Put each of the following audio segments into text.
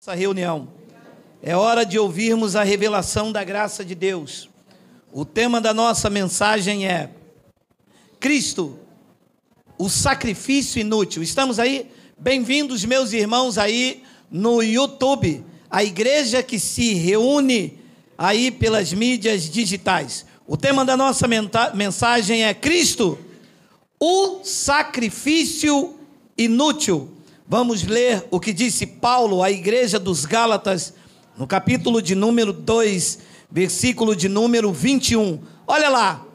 Essa reunião. É hora de ouvirmos a revelação da graça de Deus. O tema da nossa mensagem é Cristo, o sacrifício inútil. Estamos aí? Bem-vindos, meus irmãos, aí no YouTube, a igreja que se reúne aí pelas mídias digitais. O tema da nossa mensagem é Cristo, o sacrifício inútil. Vamos ler o que disse Paulo à igreja dos Gálatas, no capítulo de número 2, versículo de número 21. Olha lá.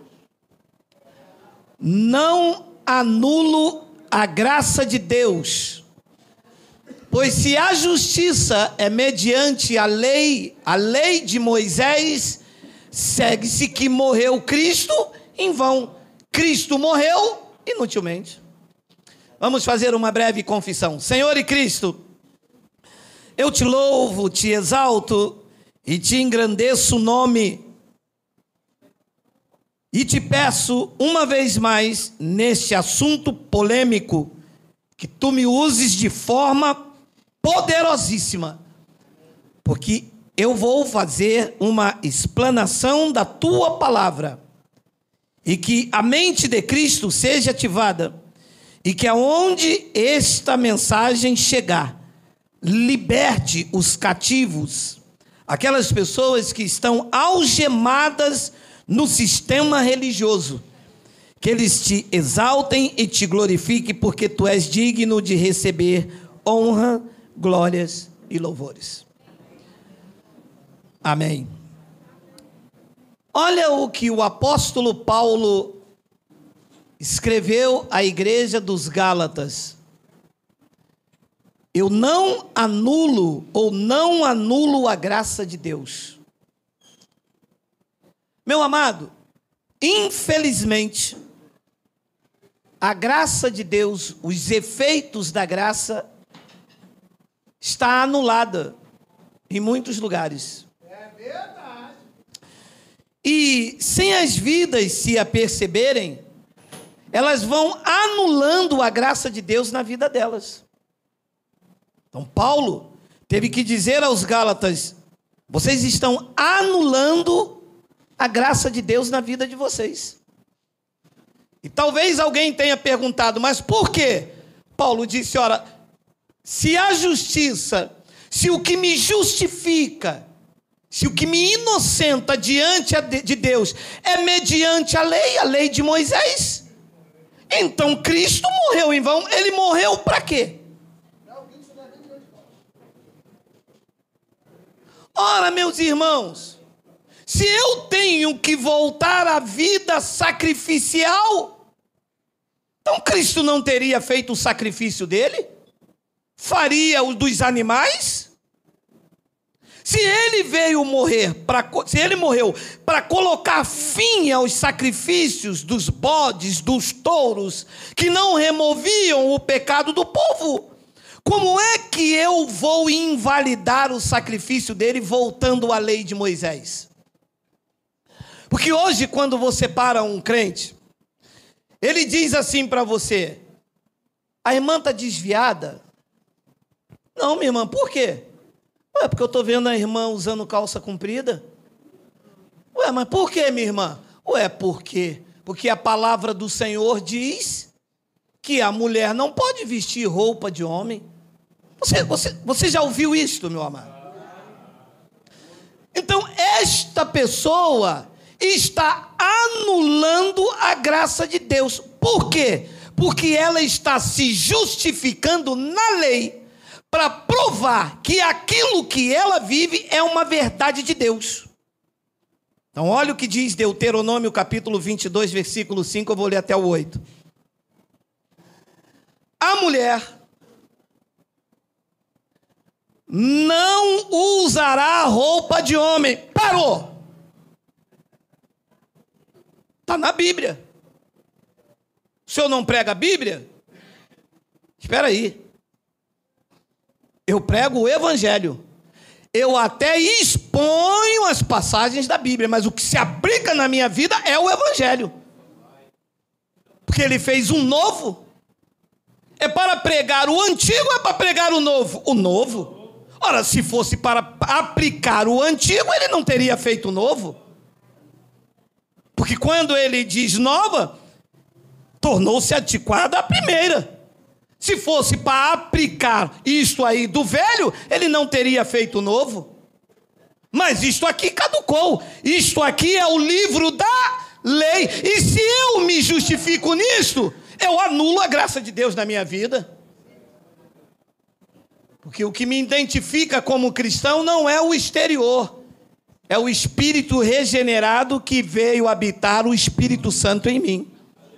Não anulo a graça de Deus, pois se a justiça é mediante a lei de Moisés, segue-se que morreu Cristo em vão. Cristo morreu inutilmente. Vamos fazer uma breve confissão. Senhor e Cristo, eu te louvo, te exalto e te engrandeço o nome. E te peço uma vez mais, neste assunto polêmico, que tu me uses de forma poderosíssima, porque eu vou fazer uma explanação da tua palavra, e que a mente de Cristo seja ativada, e que aonde esta mensagem chegar, liberte os cativos, aquelas pessoas que estão algemadas no sistema religioso, que eles te exaltem e te glorifiquem, porque tu és digno de receber honra, glórias e louvores. Amém. Olha o que o apóstolo Paulo escreveu à igreja dos Gálatas. Eu não anulo a graça de Deus. Meu amado, infelizmente, a graça de Deus, os efeitos da graça, está anulada em muitos lugares. É verdade. E sem as vidas se aperceberem, elas vão anulando a graça de Deus na vida delas. Então Paulo teve que dizer aos Gálatas: vocês estão anulando a graça de Deus na vida de vocês. E talvez alguém tenha perguntado, mas por quê? Paulo disse, ora, se a justiça, se o que me justifica, se o que me inocenta diante de Deus é mediante a lei de Moisés, então Cristo morreu em vão. Ele morreu para quê? Ora, meus irmãos, se eu tenho que voltar à vida sacrificial, então Cristo não teria feito o sacrifício dele? Faria o dos animais? Se ele morreu para colocar fim aos sacrifícios dos bodes, dos touros, que não removiam o pecado do povo, como é que eu vou invalidar o sacrifício dele voltando à lei de Moisés? Porque hoje, quando você para um crente, ele diz assim para você: a irmã está desviada? Não, minha irmã, por quê? Ué, porque eu estou vendo a irmã usando calça comprida. Ué, mas por quê, minha irmã? Ué, por quê? Porque a palavra do Senhor diz que a mulher não pode vestir roupa de homem. Você já ouviu isto, meu amado? Então, esta pessoa está anulando a graça de Deus. Por quê? Porque ela está se justificando na lei para provar que aquilo que ela vive é uma verdade de Deus. Então, olha o que diz Deuteronômio, capítulo 22, versículo 5, eu vou ler até o 8. A mulher não usará roupa de homem. Parou! Está na Bíblia. O senhor não prega a Bíblia? Espera aí. Eu prego o Evangelho. Eu até exponho as passagens da Bíblia, mas o que se aplica na minha vida é o Evangelho. Porque ele fez um novo. É para pregar o antigo ou é para pregar o novo? O novo. Ora, se fosse para aplicar o antigo, ele não teria feito o novo. Porque quando ele diz nova, tornou-se antiquada a primeira. Se fosse para aplicar isto aí do velho, ele não teria feito o novo. Mas isto aqui caducou. Isto aqui é o livro da lei. E se eu me justifico nisto, eu anulo a graça de Deus na minha vida. Porque o que me identifica como cristão não é o exterior. É o espírito regenerado que veio habitar o Espírito Santo em mim.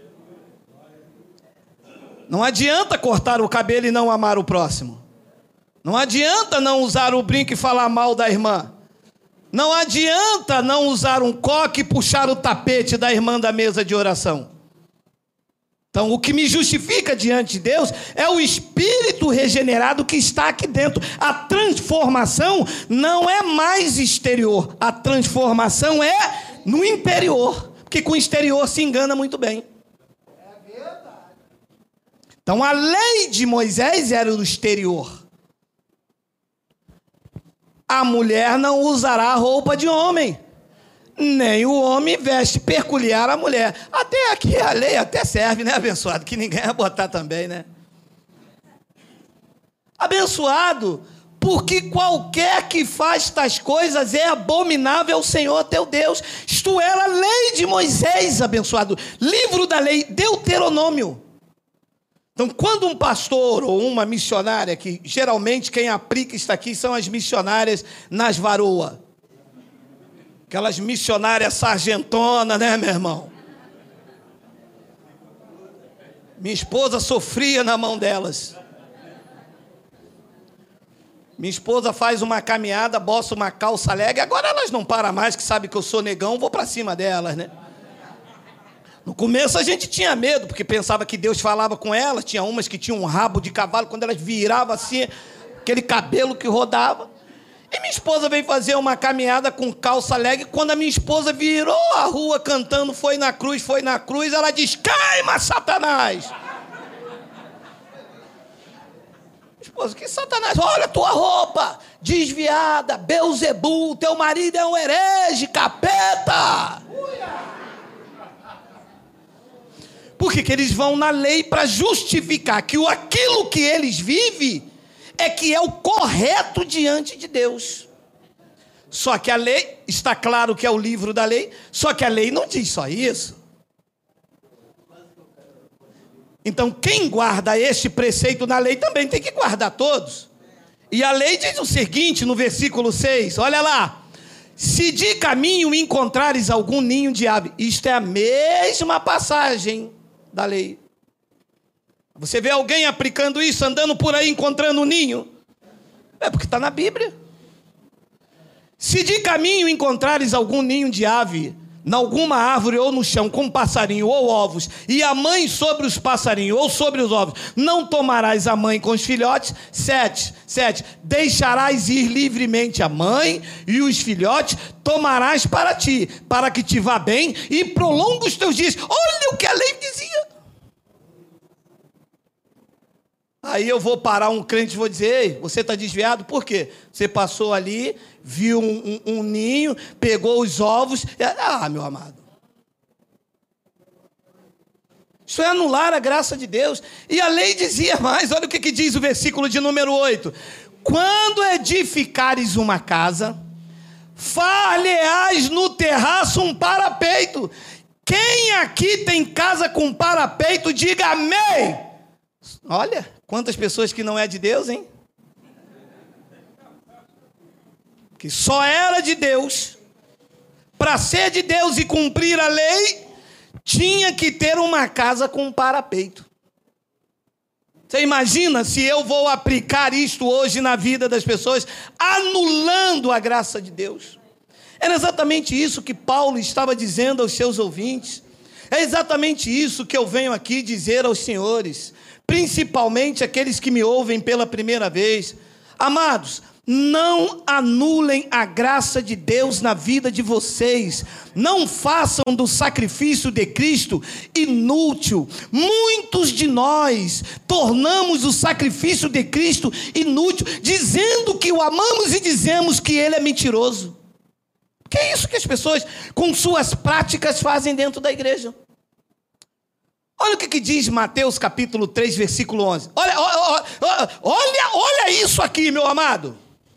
Não adianta cortar o cabelo e não amar o próximo. Não adianta não usar o brinco e falar mal da irmã. Não adianta não usar um coque e puxar o tapete da irmã da mesa de oração. Então, o que me justifica diante de Deus é o espírito regenerado que está aqui dentro. A transformação não é mais exterior. A transformação é no interior. Porque com o exterior se engana muito bem. Então, a lei de Moisés era do exterior. A mulher não usará roupa de homem, nem o homem veste peculiar à mulher. Até aqui a lei até serve, né, abençoado? Que ninguém vai botar também, né? Abençoado, porque qualquer que faz tais coisas é abominável ao Senhor teu Deus. Isto era a lei de Moisés, abençoado. Livro da lei, Deuteronômio. Então, quando um pastor ou uma missionária, que geralmente quem aplica isso aqui são as missionárias nas varoas. Aquelas missionárias sargentonas, né, meu irmão? Minha esposa sofria na mão delas. Minha esposa faz uma caminhada, boça uma calça leg. Agora elas não param mais, que sabe que eu sou negão, vou para cima delas, né? No começo a gente tinha medo, porque pensava que Deus falava com elas. Tinha umas que tinham um rabo de cavalo, quando elas viravam assim, aquele cabelo que rodava. E minha esposa veio fazer uma caminhada com calça leg. Quando a minha esposa virou a rua cantando foi na cruz, ela diz: "Caima, Satanás!" Esposa, que Satanás? Olha a tua roupa, desviada, Beuzebu, teu marido é um herege, capeta. Por que eles vão na lei para justificar que aquilo que eles vivem é que é o correto diante de Deus. Só que a lei, está claro que é o livro da lei, só que a lei não diz só isso. Então quem guarda este preceito na lei também tem que guardar todos. E a lei diz o seguinte no versículo 6, olha lá: se de caminho encontrares algum ninho de ave. Isto é a mesma passagem da lei. Você vê alguém aplicando isso, andando por aí encontrando um ninho? É porque está na Bíblia. Se de caminho encontrares algum ninho de ave, em alguma árvore ou no chão, com passarinho ou ovos, e a mãe sobre os passarinhos ou sobre os ovos, não tomarás a mãe com os filhotes. 7. Deixarás ir livremente a mãe e os filhotes tomarás para ti, para que te vá bem e prolongue os teus dias. Olha o que a lei dizia. Aí eu vou parar um crente e vou dizer: ei, você está desviado, por quê? Você passou ali, viu um ninho, pegou os ovos. Meu amado. Isso é anular a graça de Deus. E a lei dizia mais, olha o que diz o versículo de número 8. Quando edificares uma casa, far-lhe-ás no terraço um parapeito. Quem aqui tem casa com parapeito, diga amém. Olha, quantas pessoas que não é de Deus, hein? Que só era de Deus. Para ser de Deus e cumprir a lei, tinha que ter uma casa com parapeito. Você imagina se eu vou aplicar isto hoje na vida das pessoas, anulando a graça de Deus? Era exatamente isso que Paulo estava dizendo aos seus ouvintes. É exatamente isso que eu venho aqui dizer aos senhores, principalmente aqueles que me ouvem pela primeira vez. Amados, não anulem a graça de Deus na vida de vocês. Não façam do sacrifício de Cristo inútil. Muitos de nós tornamos o sacrifício de Cristo inútil, dizendo que o amamos e dizemos que ele é mentiroso. Que é isso que as pessoas com suas práticas fazem dentro da igreja. Olha o que diz Mateus capítulo 3, versículo 11. Olha isso aqui, meu amado.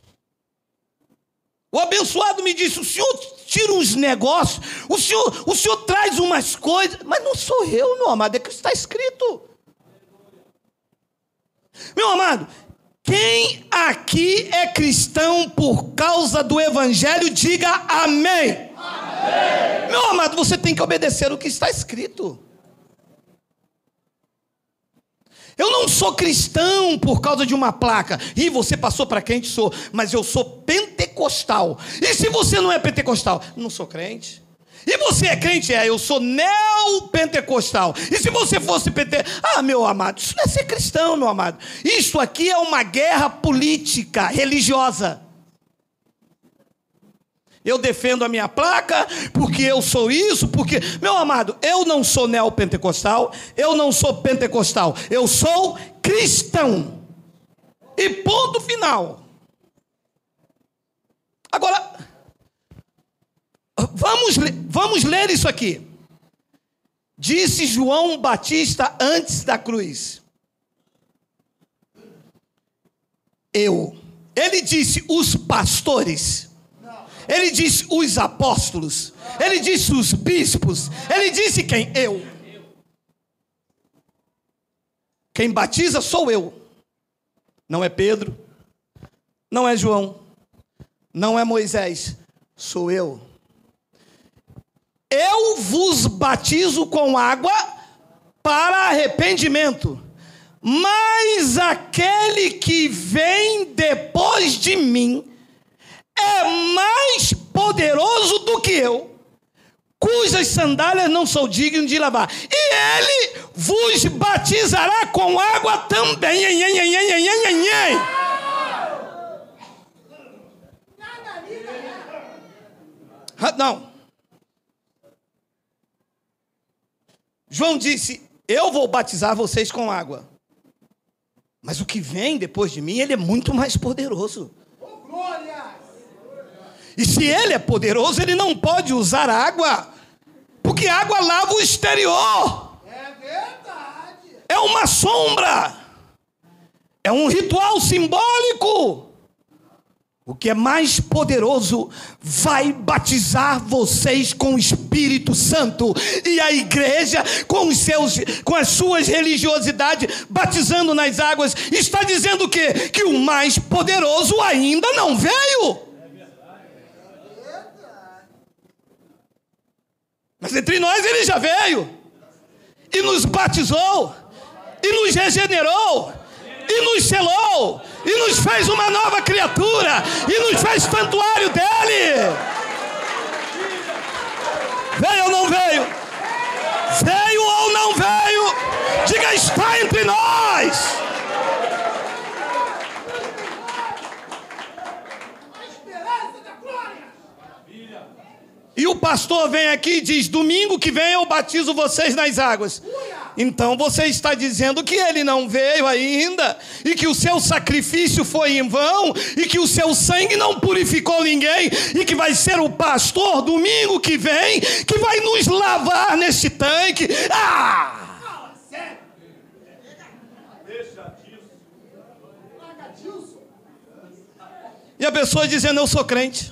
O abençoado me disse: o senhor tira uns negócios, o senhor traz umas coisas, mas não sou eu, meu amado, é que está escrito. Meu amado, quem aqui é cristão por causa do evangelho, diga amém. Amém. Meu amado, você tem que obedecer o que está escrito. Eu não sou cristão por causa de uma placa. E você passou para crente? Sou. Mas eu sou pentecostal. E se você não é pentecostal? Não sou crente. E você é crente? Eu sou neopentecostal. E se você fosse pentecostal? Meu amado, isso não é ser cristão, meu amado. Isso aqui é uma guerra política, religiosa. Eu defendo a minha placa, porque eu sou isso, porque... Meu amado, eu não sou neopentecostal, eu não sou pentecostal, eu sou cristão. E ponto final. Agora, vamos ler isso aqui. Disse João Batista antes da cruz. Ele disse os pastores. Ele disse os apóstolos. Ele disse os bispos. Ele disse quem? Eu. Quem batiza sou eu. Não é Pedro. Não é João. Não é Moisés. Sou eu. Eu vos batizo com água para arrependimento. Mas aquele que vem depois de mim é mais poderoso do que eu, cujas sandálias não sou digno de lavar. E ele vos batizará com água também. Não. João disse: eu vou batizar vocês com água. Mas o que vem depois de mim, ele é muito mais poderoso. E se ele é poderoso, ele não pode usar água, porque água lava o exterior. É verdade. É uma sombra. É um ritual simbólico. O que é mais poderoso vai batizar vocês com o Espírito Santo. E a igreja, com as suas religiosidades, batizando nas águas, está dizendo o quê? Que o mais poderoso ainda não veio. Mas entre nós ele já veio, e nos batizou, e nos regenerou, e nos selou, e nos fez uma nova criatura, e nos fez santuário dele. Veio ou não veio? Veio ou não veio? Diga: está entre nós. E o pastor vem aqui e diz: domingo que vem eu batizo vocês nas águas. Então você está dizendo que ele não veio ainda, e que o seu sacrifício foi em vão, e que o seu sangue não purificou ninguém, e que vai ser o pastor domingo que vem que vai nos lavar nesse tanque. E a pessoa dizendo: eu sou crente.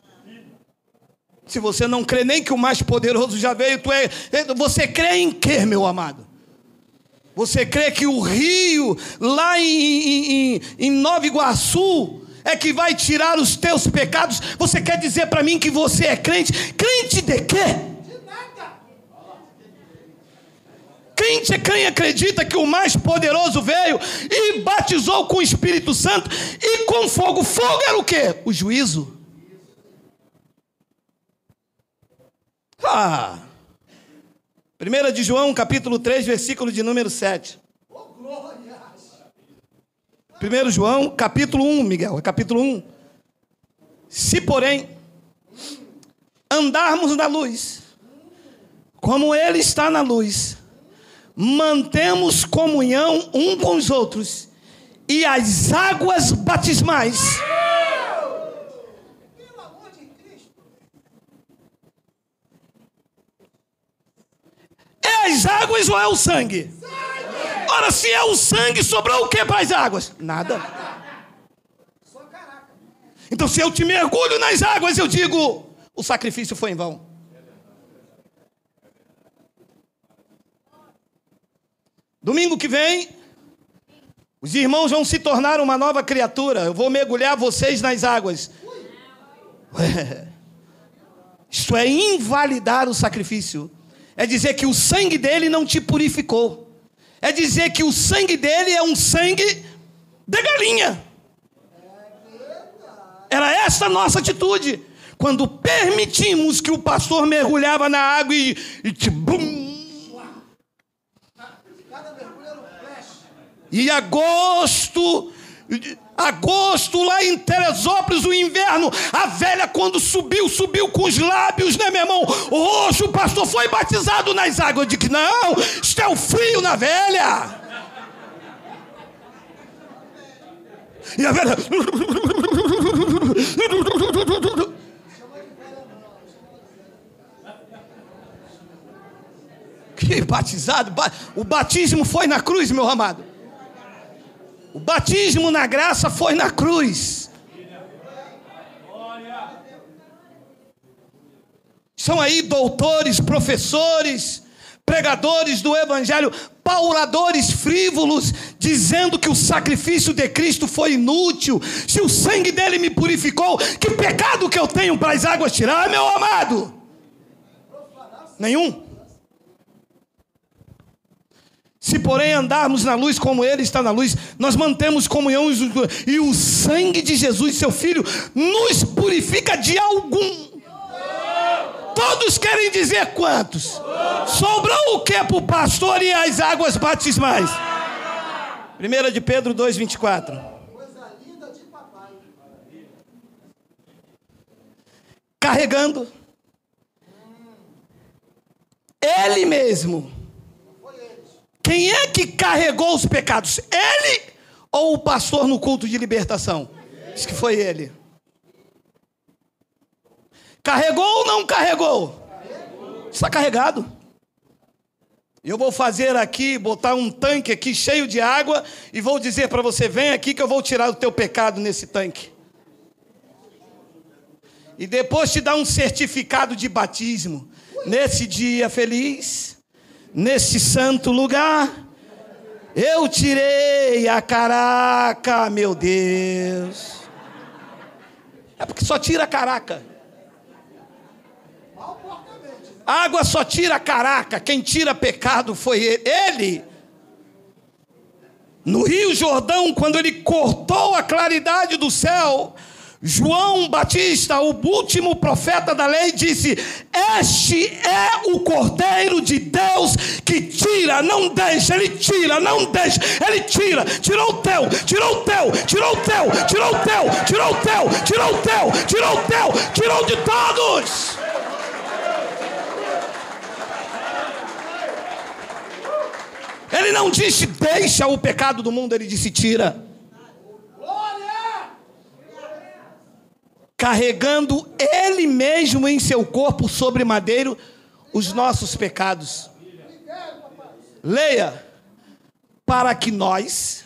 Se você não crê nem que o mais poderoso já veio, você crê em quê, meu amado? Você crê que o rio lá em Nova Iguaçu é que vai tirar os teus pecados? Você quer dizer para mim que você é crente? Crente de quê? De nada. Crente é quem acredita que o mais poderoso veio e batizou com o Espírito Santo e com fogo. Fogo era o quê? O juízo. 1 de João, capítulo 3, versículo de número 7. 1 João, capítulo 1, Miguel, capítulo 1. Se, porém, andarmos na luz, como Ele está na luz, mantemos comunhão um com os outros, e as águas batismais. É as águas ou é o sangue? Ora, se é o sangue, sobrou o que para as águas? Nada. Então, se eu te mergulho nas águas, eu digo, o sacrifício foi em vão. Domingo que vem, os irmãos vão se tornar uma nova criatura. Eu vou mergulhar vocês nas águas. Isto é invalidar o sacrifício. É dizer que o sangue dele não te purificou. É dizer que o sangue dele é um sangue de galinha. Era essa a nossa atitude. Quando permitimos que o pastor mergulhava na água e bum. E agosto lá em Teresópolis, o inverno, a velha quando subiu com os lábios, né, meu irmão? Hoje o pastor foi batizado nas águas. Eu digo, não, isto é o frio na velha. E a velha... Que batizado, o batismo foi na cruz, meu amado. O batismo na graça foi na cruz. São aí doutores, professores, pregadores do evangelho, pauladores frívolos, dizendo que o sacrifício de Cristo foi inútil. Se o sangue dele me purificou, que pecado que eu tenho para as águas tirar, meu amado? Nenhum. Se, porém, andarmos na luz como Ele está na luz, nós mantemos comunhão e o sangue de Jesus, seu Filho, nos purifica de algum. Todos querem dizer quantos? Sobrou o que para o pastor e as águas batismais? 1 de Pedro 2,24. Carregando Ele mesmo. Quem é que carregou os pecados? Ele ou o pastor no culto de libertação? Diz que foi ele. Carregou ou não carregou? Está carregado. Eu vou fazer aqui, botar um tanque aqui cheio de água e vou dizer para você, vem aqui que eu vou tirar o teu pecado nesse tanque. E depois te dar um certificado de batismo. Nesse dia feliz... Nesse santo lugar, eu tirei a caraca, meu Deus. É porque só tira a caraca. A água só tira a caraca. Quem tira pecado foi ele. No Rio Jordão, quando ele cortou a claridade do céu, João Batista, o último profeta da lei, disse: este é o Cordeiro de Deus que tira, não deixa, ele tira, não deixa, ele tira, tirou o teu, tirou o teu, tirou o teu, tirou o teu, tirou o teu, tirou o teu, tirou o teu, tirou de todos. Ele não disse deixa o pecado do mundo, ele disse tira. Carregando Ele mesmo em seu corpo sobre madeiro os nossos pecados. Leia. Para que nós,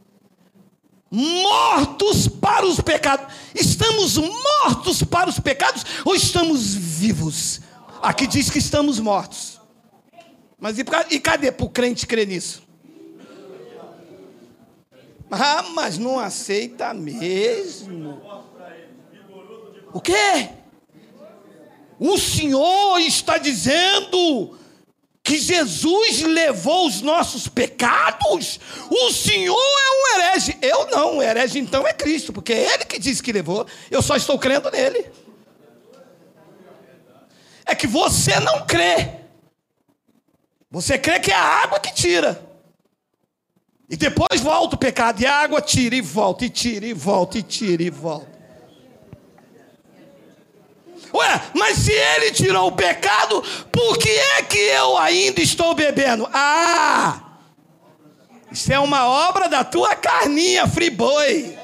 mortos para os pecados, estamos mortos para os pecados ou estamos vivos? Aqui diz que estamos mortos. Mas e cadê para o crente crer nisso? Ah, mas não aceita mesmo. O quê? O Senhor está dizendo que Jesus levou os nossos pecados? O Senhor é um herege. Eu não, o herege então é Cristo, porque é Ele que disse que levou. Eu só estou crendo nele. É que você não crê. Você crê que é a água que tira. E depois volta o pecado, e a água tira e volta, e tira e volta, e tira e volta. Ué, mas se ele tirou o pecado, por que é que eu ainda estou bebendo? Ah, isso é uma obra da tua carninha, friboi,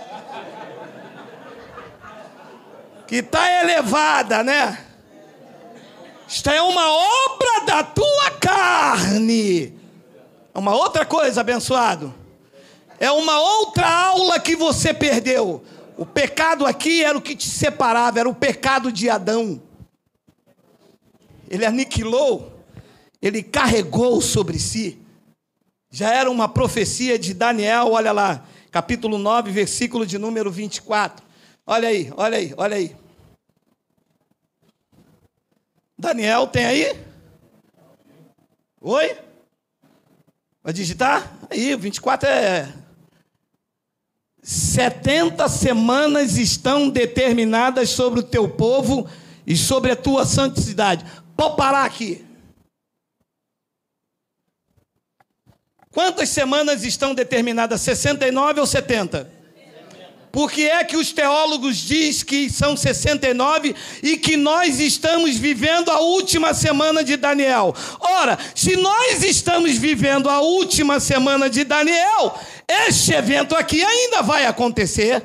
que está elevada, né? Isto é uma obra da tua carne. É uma outra coisa, abençoado. É uma outra aula que você perdeu. O pecado aqui era o que te separava, era o pecado de Adão. Ele aniquilou, ele carregou sobre si. Já era uma profecia de Daniel, olha lá, capítulo 9, versículo de número 24. Olha aí, olha aí, olha aí. Daniel, tem aí? Oi? Vai digitar? Aí, 24 é... 70 semanas estão determinadas sobre o teu povo e sobre a tua santidade. Pode parar aqui. Quantas semanas estão determinadas? 69 ou 70? Por que é que os teólogos dizem que são 69 e que nós estamos vivendo a última semana de Daniel? Ora, se nós estamos vivendo a última semana de Daniel, este evento aqui ainda vai acontecer.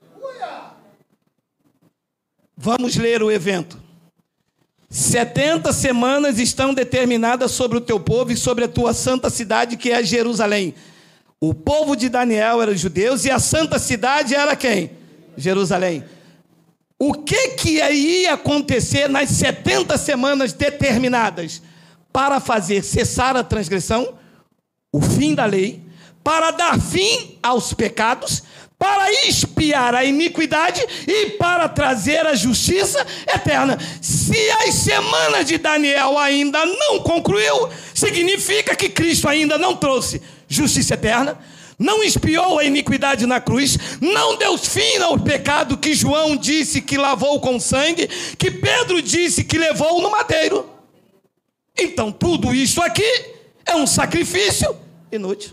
Vamos ler o evento. 70 semanas estão determinadas sobre o teu povo e sobre a tua santa cidade, que é Jerusalém. O povo de Daniel era os judeus e a santa cidade era quem? Jerusalém. O que ia acontecer nas 70 semanas determinadas? Para fazer cessar a transgressão, o fim da lei, para dar fim aos pecados, para expiar a iniquidade e para trazer a justiça eterna. Se as semanas de Daniel ainda não concluiu, significa que Cristo ainda não trouxe justiça eterna, não expiou a iniquidade na cruz, não deu fim ao pecado que João disse que lavou com sangue, que Pedro disse que levou no madeiro. Então tudo isso aqui é um sacrifício inútil.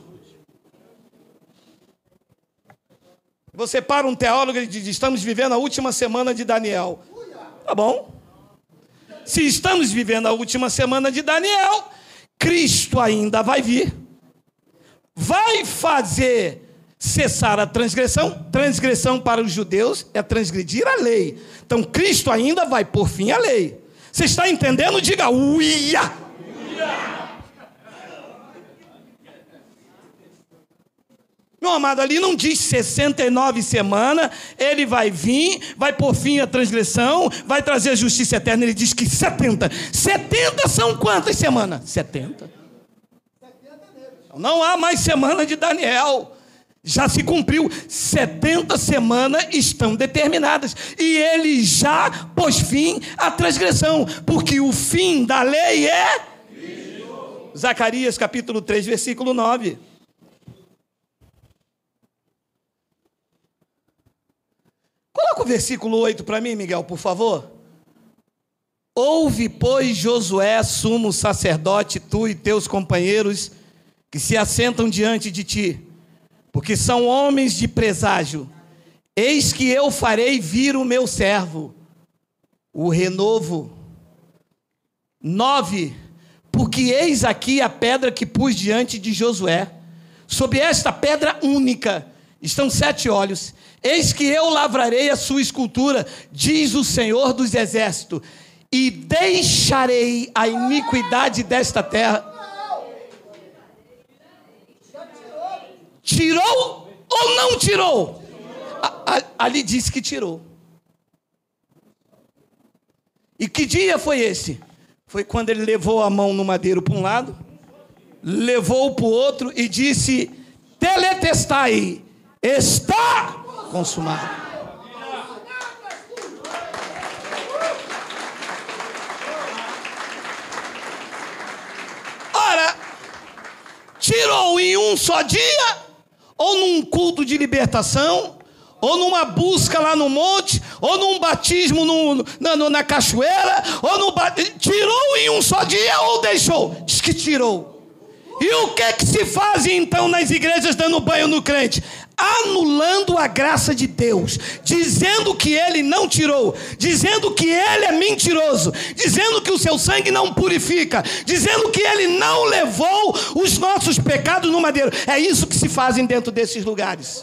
Você para um teólogo e diz: estamos vivendo a última semana de Daniel. Tá bom. Se estamos vivendo a última semana de Daniel, Cristo ainda vai vir. Vai fazer cessar a transgressão. Transgressão para os judeus é transgredir a lei. Então Cristo ainda vai pôr fim à lei. Você está entendendo? Diga uia! Meu amado, ali não diz 69 semanas, ele vai vir, vai pôr fim à transgressão, vai trazer a justiça eterna. Ele diz que 70. 70 são quantas semanas? 70. Não há mais semana de Daniel. Já se cumpriu. 70 semanas estão determinadas. E ele já pôs fim à transgressão. Porque o fim da lei é... Cristo. Zacarias capítulo 3, versículo 9. Coloca o versículo 8 para mim, Miguel, por favor. Ouve, pois, Josué, sumo sacerdote, tu e teus companheiros que se assentam diante de ti, porque são homens de preságio. Eis que eu farei vir o meu servo, o renovo. 9. Porque eis aqui a pedra que pus diante de Josué. Sobre esta pedra única estão 7 olhos. Eis que eu lavrarei a sua escultura, diz o Senhor dos Exércitos, e deixarei a iniquidade desta terra. Tirou ou não tirou? Ali disse que tirou. E que dia foi esse? Foi quando ele levou a mão no madeiro para um lado, levou para o outro e disse: teletestai, está consumado. Ora, tirou em um só dia, ou num culto de libertação, ou numa busca lá no monte, ou num batismo na cachoeira, ou tirou em um só dia ou deixou? Diz que tirou. E o que se faz então nas igrejas dando banho no crente? Anulando a graça de Deus, dizendo que ele não tirou, dizendo que ele é mentiroso, dizendo que o seu sangue não purifica, dizendo que ele não levou os nossos pecados no madeiro. É isso que se fazem dentro desses lugares.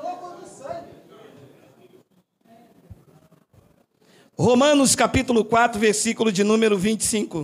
Romanos capítulo 4, versículo de número 25.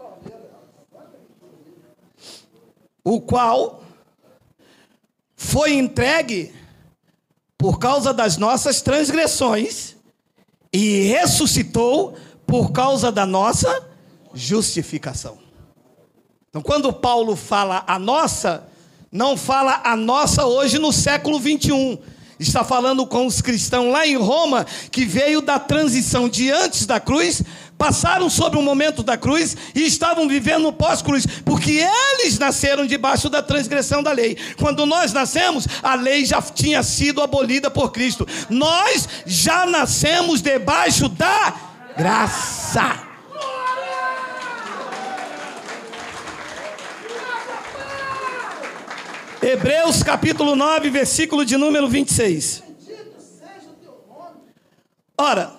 O qual foi entregue por causa das nossas transgressões e ressuscitou por causa da nossa justificação. Então, quando Paulo fala a nossa, não fala a nossa hoje no século 21. Está falando com os cristãos lá em Roma, que veio da transição de antes da cruz, passaram sobre o momento da cruz e estavam vivendo no pós-cruz, porque eles nasceram debaixo da transgressão da lei. Quando nós nascemos, a lei já tinha sido abolida por Cristo. Nós já nascemos debaixo da graça. Hebreus capítulo 9, versículo de número 26. Ora,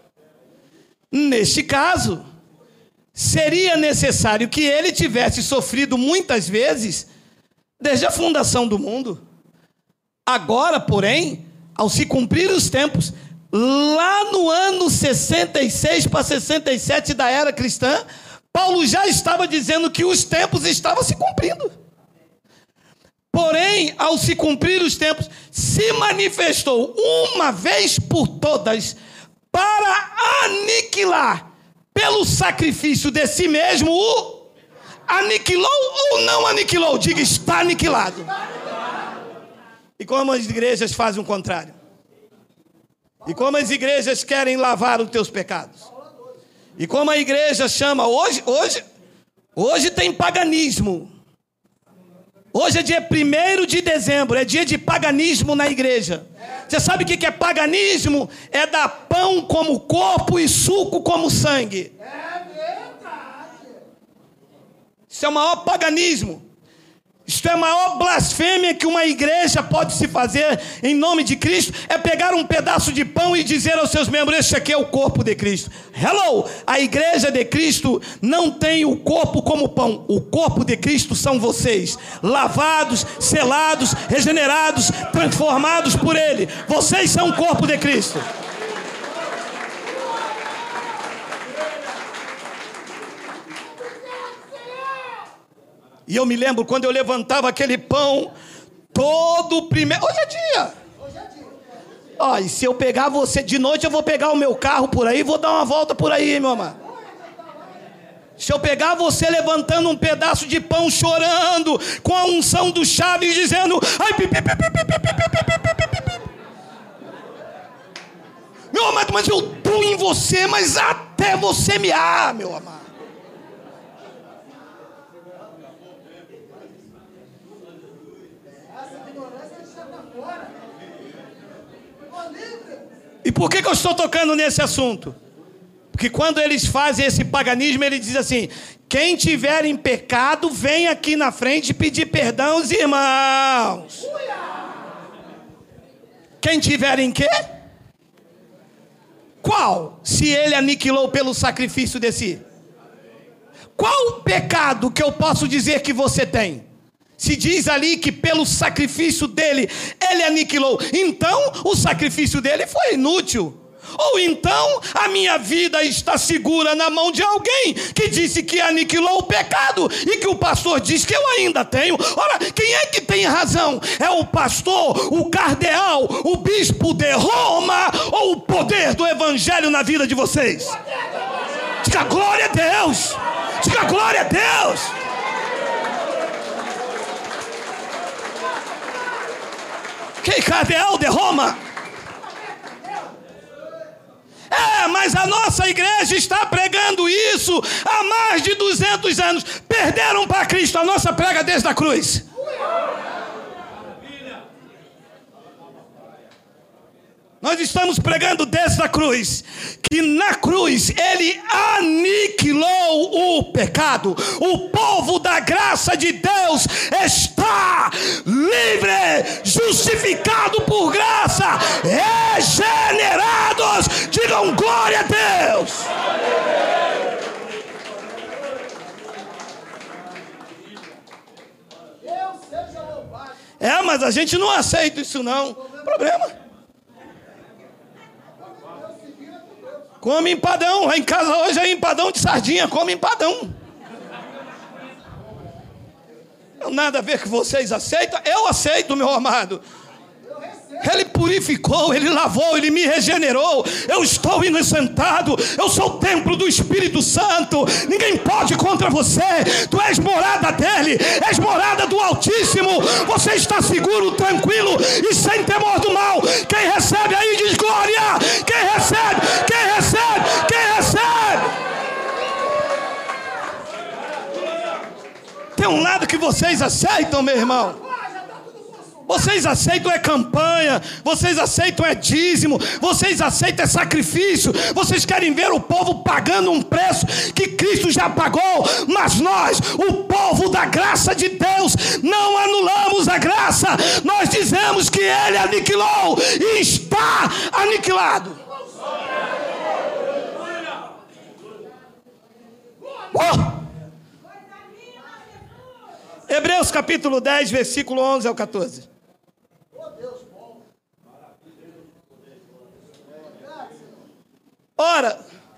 neste caso, seria necessário que ele tivesse sofrido muitas vezes desde a fundação do mundo. Agora, porém, ao se cumprir os tempos, lá no ano 66 para 67 da era cristã, Paulo já estava dizendo que os tempos estavam se cumprindo. Porém, ao se cumprir os tempos, se manifestou uma vez por todas para aniquilar, pelo sacrifício de si mesmo, o aniquilou ou não aniquilou? Diga, está aniquilado. E como as igrejas fazem o contrário? E como as igrejas querem lavar os teus pecados? E como a igreja chama, hoje tem paganismo. Hoje é dia 1º de dezembro, é dia de paganismo na igreja. Você sabe o que é paganismo? É dar pão como corpo e suco como sangue. É verdade. Isso é o maior paganismo. Isto é a maior blasfêmia que uma igreja pode se fazer em nome de Cristo, é pegar um pedaço de pão e dizer aos seus membros, este aqui é o corpo de Cristo. Hello! A igreja de Cristo não tem o corpo como pão. O corpo de Cristo são vocês, lavados, selados, regenerados, transformados por Ele. Vocês são o corpo de Cristo. E eu me lembro quando eu levantava aquele pão, todo primeiro... Hoje é dia. Ó, e se eu pegar você de noite, eu vou pegar o meu carro por aí e vou dar uma volta por aí, meu amado. Se eu pegar você levantando um pedaço de pão, chorando, com a unção do Chaves, dizendo... Ai, meu amado, mas eu estou em você, mas até você me... Ah, meu amado. E por que eu estou tocando nesse assunto? Porque quando eles fazem esse paganismo, ele diz assim: quem tiver em pecado, vem aqui na frente pedir perdão aos irmãos. Quem tiver em quê? Qual? Se ele aniquilou pelo sacrifício de si. Qual o pecado que eu posso dizer que você tem? Se diz ali que pelo sacrifício dele, ele aniquilou. Então, o sacrifício dele foi inútil. Ou então, a minha vida está segura na mão de alguém que disse que aniquilou o pecado e que o pastor diz que eu ainda tenho. Ora, quem é que tem razão? É o pastor, o cardeal, o bispo de Roma ou o poder do evangelho na vida de vocês? Diga glória a Deus! Diga glória a Deus! Que cardeal de Roma? Mas a nossa igreja está pregando isso há mais de 200 anos. Perderam para Cristo, a nossa prega desde a cruz. Nós estamos pregando desde a cruz, que na cruz ele aniquilou o pecado. O povo da graça de Deus está livre, justificado por graça, regenerados. Digam glória a Deus. Mas a gente não aceita isso não. Problema. Come empadão. Lá em casa hoje é empadão de sardinha. Come empadão. Não nada a ver que vocês aceitam. Eu aceito, meu amado. Ele purificou, Ele lavou, Ele me regenerou. Eu estou inocentado. Eu sou o templo do Espírito Santo. Ninguém pode contra você. Tu és morada dEle, és morada do Altíssimo. Você está seguro, tranquilo e sem temor do mal. Quem recebe aí diz glória. Quem recebe, quem recebe, quem recebe. Tem um lado que vocês aceitam, meu irmão. Vocês aceitam é campanha, vocês aceitam é dízimo, vocês aceitam é sacrifício, vocês querem ver o povo pagando um preço que Cristo já pagou, mas nós, o povo da graça de Deus, não anulamos a graça, nós dizemos que Ele aniquilou e está aniquilado. Hebreus capítulo 10, versículo 11 ao 14. Ora,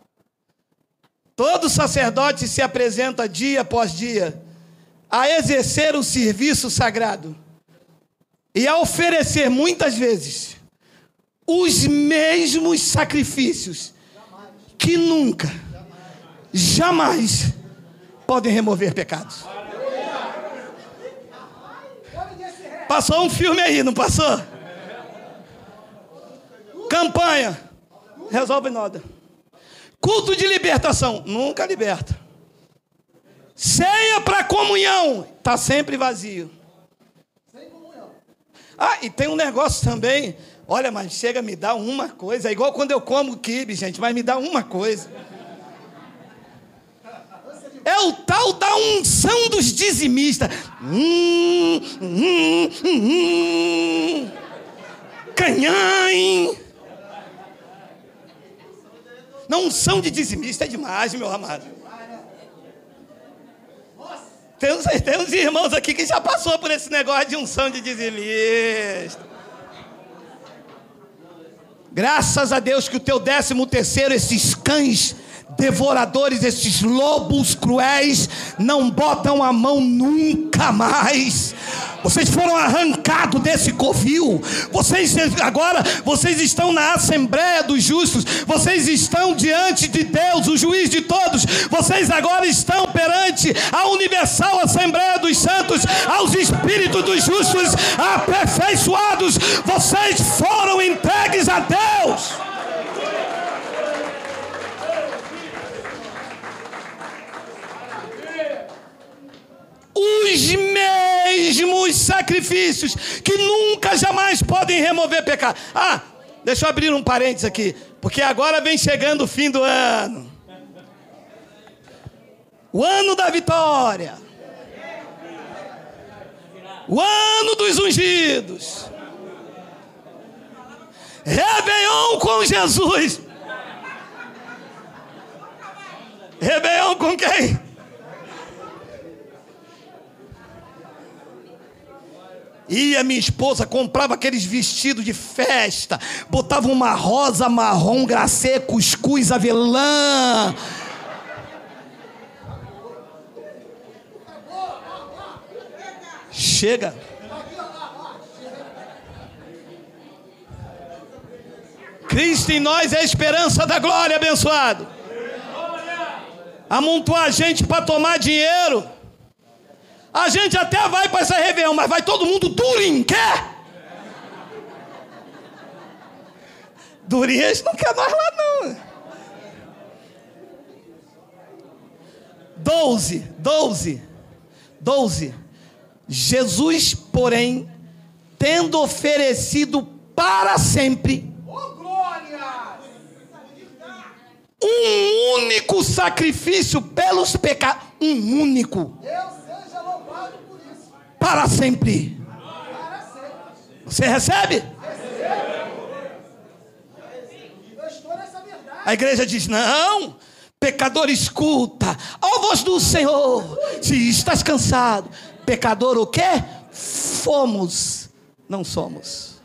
todo sacerdote se apresenta dia após dia a exercer o serviço sagrado e a oferecer muitas vezes os mesmos sacrifícios que nunca, jamais podem remover pecados. Passou um filme aí, não passou? Campanha, resolve nada. Culto de libertação, nunca liberta. Ceia para comunhão, está sempre vazio. E tem um negócio também. Olha, mas chega, me dá uma coisa. É igual quando eu como quibe, gente, mas me dá uma coisa. É o tal da unção dos dizimistas. Canhãe. Não, unção de dizimista é demais, meu amado. Tem uns irmãos aqui que já passou por esse negócio de unção de dizimista. Graças a Deus que o teu 13º, esses cães devoradores, esses lobos cruéis, não botam a mão nunca mais. Vocês foram arrancados desse covil. Vocês estão na Assembleia dos Justos. Vocês estão diante de Deus, o juiz de todos. Vocês agora estão perante a universal Assembleia dos Santos, aos espíritos dos justos aperfeiçoados. Vocês foram entregues a Deus. Os mesmos sacrifícios que nunca, jamais podem remover pecado. Deixa eu abrir um parênteses aqui, porque agora vem chegando o fim do ano. O ano da vitória. O ano dos ungidos. Réveillon com Jesus. Réveillon com quem? A minha esposa comprava aqueles vestidos de festa, botava uma rosa, marrom, glacê, cuscuz, avelã. Chega. Cristo em nós é a esperança da glória, abençoado. Amontoar a gente para tomar dinheiro. A gente até vai para essa Réveillon, mas vai todo mundo durinho, quer? Durinho, eles não querem nós lá não. 12. Jesus, porém, tendo oferecido para sempre único sacrifício pelos pecados. Um único. Deus seja louvado por isso. Para sempre. Para sempre. Você recebe? Eu estou nessa verdade. A igreja diz: não, pecador, escuta, ó voz do Senhor, se estás cansado. Pecador o quê? Fomos, não somos.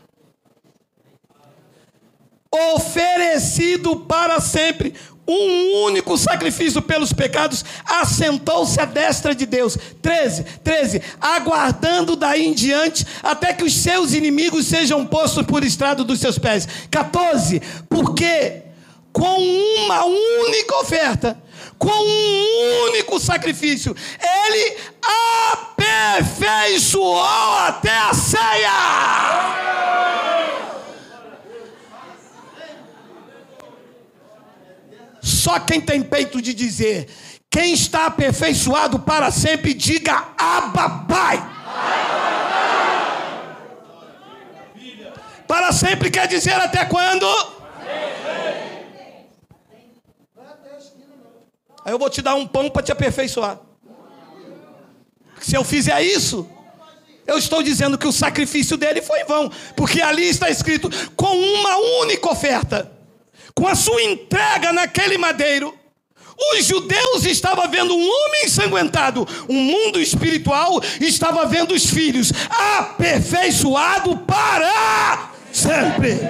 Oferecido para sempre, um único sacrifício pelos pecados, assentou-se à destra de Deus. 13, aguardando daí em diante, até que os seus inimigos sejam postos por estrado dos seus pés. 14, porque com uma única oferta, com um único sacrifício, ele aperfeiçoou até a ceia. Só quem tem peito de dizer, quem está aperfeiçoado para sempre, diga Abba, Pai. Para sempre quer dizer até quando? Aí eu vou te dar um pão para te aperfeiçoar. Se eu fizer isso, eu estou dizendo que o sacrifício dele foi em vão, porque ali está escrito: com uma única oferta, com a sua entrega naquele madeiro, os judeus estavam vendo um homem ensanguentado, o mundo espiritual estava vendo os filhos aperfeiçoado para sempre.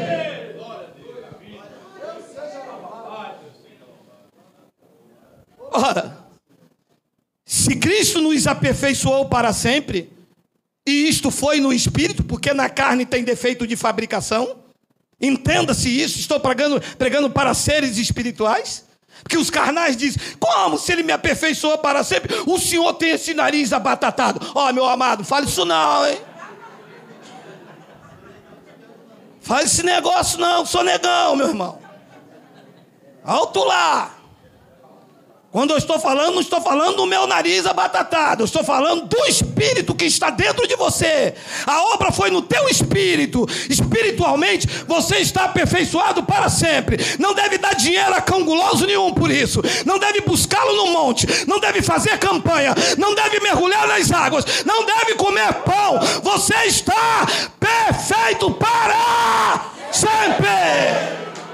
Ora, se Cristo nos aperfeiçoou para sempre, e isto foi no espírito, porque na carne tem defeito de fabricação, entenda-se isso, estou pregando para seres espirituais, porque os carnais dizem: como se ele me aperfeiçoou para sempre, o senhor tem esse nariz abatatado? Ó, meu amado, fale isso não, hein? Faz esse negócio não, sou negão, meu irmão. Alto lá. Quando eu estou falando, não estou falando do meu nariz abatatado, eu estou falando do Espírito que está dentro de você. A obra foi no teu espírito. Espiritualmente, você está aperfeiçoado para sempre. Não deve dar dinheiro a cão guloso nenhum por isso. Não deve buscá-lo no monte. Não deve fazer campanha. Não deve mergulhar nas águas. Não deve comer pão. Você está perfeito para sempre.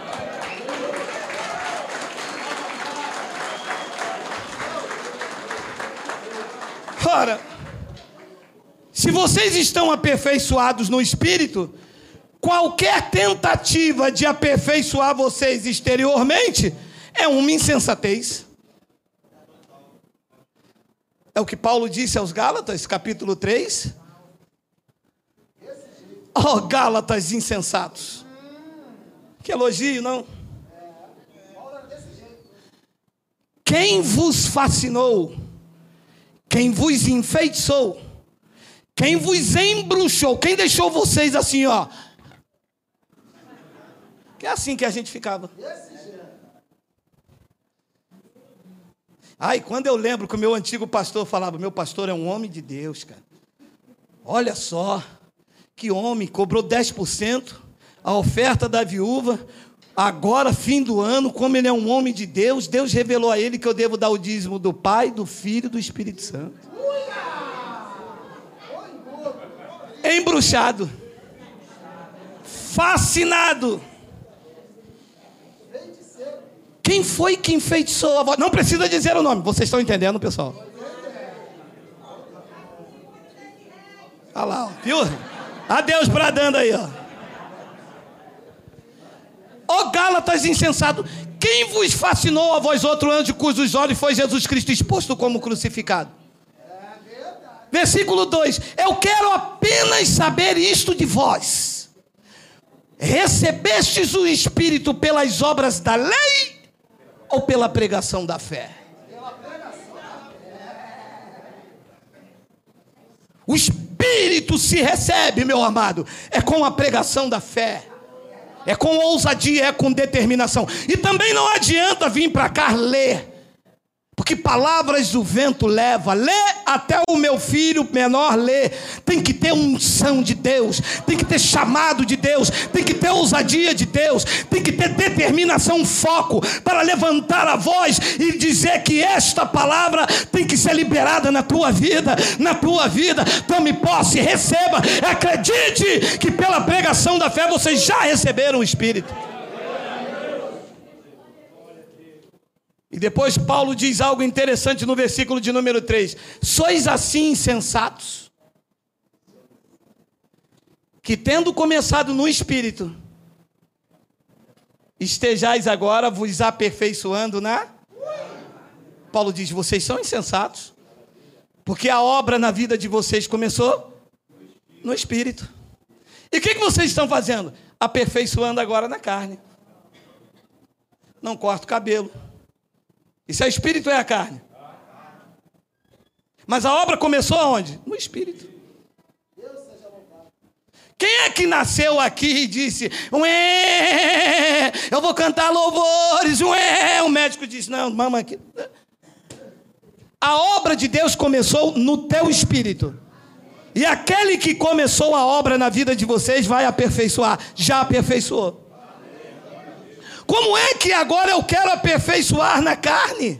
Ora, se vocês estão aperfeiçoados no Espírito, qualquer tentativa de aperfeiçoar vocês exteriormente é uma insensatez. É o que Paulo disse aos Gálatas, capítulo 3. Oh, Gálatas insensatos. Que elogio, não? Quem vos fascinou? Quem vos enfeitiçou? Quem vos embruxou? Quem deixou vocês assim, ó? Que é assim que a gente ficava. Ai, quando eu lembro que o meu antigo pastor falava: meu pastor é um homem de Deus, cara. Olha só, que homem, cobrou 10%, a oferta da viúva. Agora, fim do ano, como ele é um homem de Deus, Deus revelou a ele que eu devo dar o dízimo do Pai, do Filho e do Espírito Santo. Embruxado, fascinado. Quem foi que enfeitiçou a voz? Não precisa dizer o nome, vocês estão entendendo, pessoal? Olha lá, ó, viu? A Deus bradando aí, ó. Ó Gálatas insensato, quem vos fascinou a vós outro anjo cujos olhos foi Jesus Cristo exposto como crucificado? Versículo 2, eu quero apenas saber isto de vós: recebestes o Espírito pelas obras da lei ou pela pregação da fé? O Espírito se recebe, meu amado, é com a pregação da fé. É com ousadia, é com determinação. E também não adianta vir para cá ler. porque palavras do vento leva. Lê, até o meu filho menor lê. Tem que ter unção de Deus, tem que ter chamado de Deus, tem que ter ousadia de Deus, tem que ter determinação, foco para levantar a voz e dizer que esta palavra tem que ser liberada na tua vida, tome posse, receba, acredite que pela pregação da fé vocês já receberam o Espírito. E depois Paulo diz algo interessante no versículo de número 3: sois assim insensatos, que tendo começado no Espírito, estejais agora vos aperfeiçoando na... Paulo diz, vocês são insensatos, porque a obra na vida de vocês começou no Espírito. E o que vocês estão fazendo? Aperfeiçoando agora na carne. Não corta o cabelo. Isso é Espírito ou é a carne? Mas a obra começou aonde? No Espírito. Quem é que nasceu aqui e disse, ué, eu vou cantar louvores, ué? O médico disse, não, mama aqui. A obra de Deus começou no teu espírito. E aquele que começou a obra na vida de vocês vai aperfeiçoar. Já aperfeiçoou. Como é que agora eu quero aperfeiçoar na carne?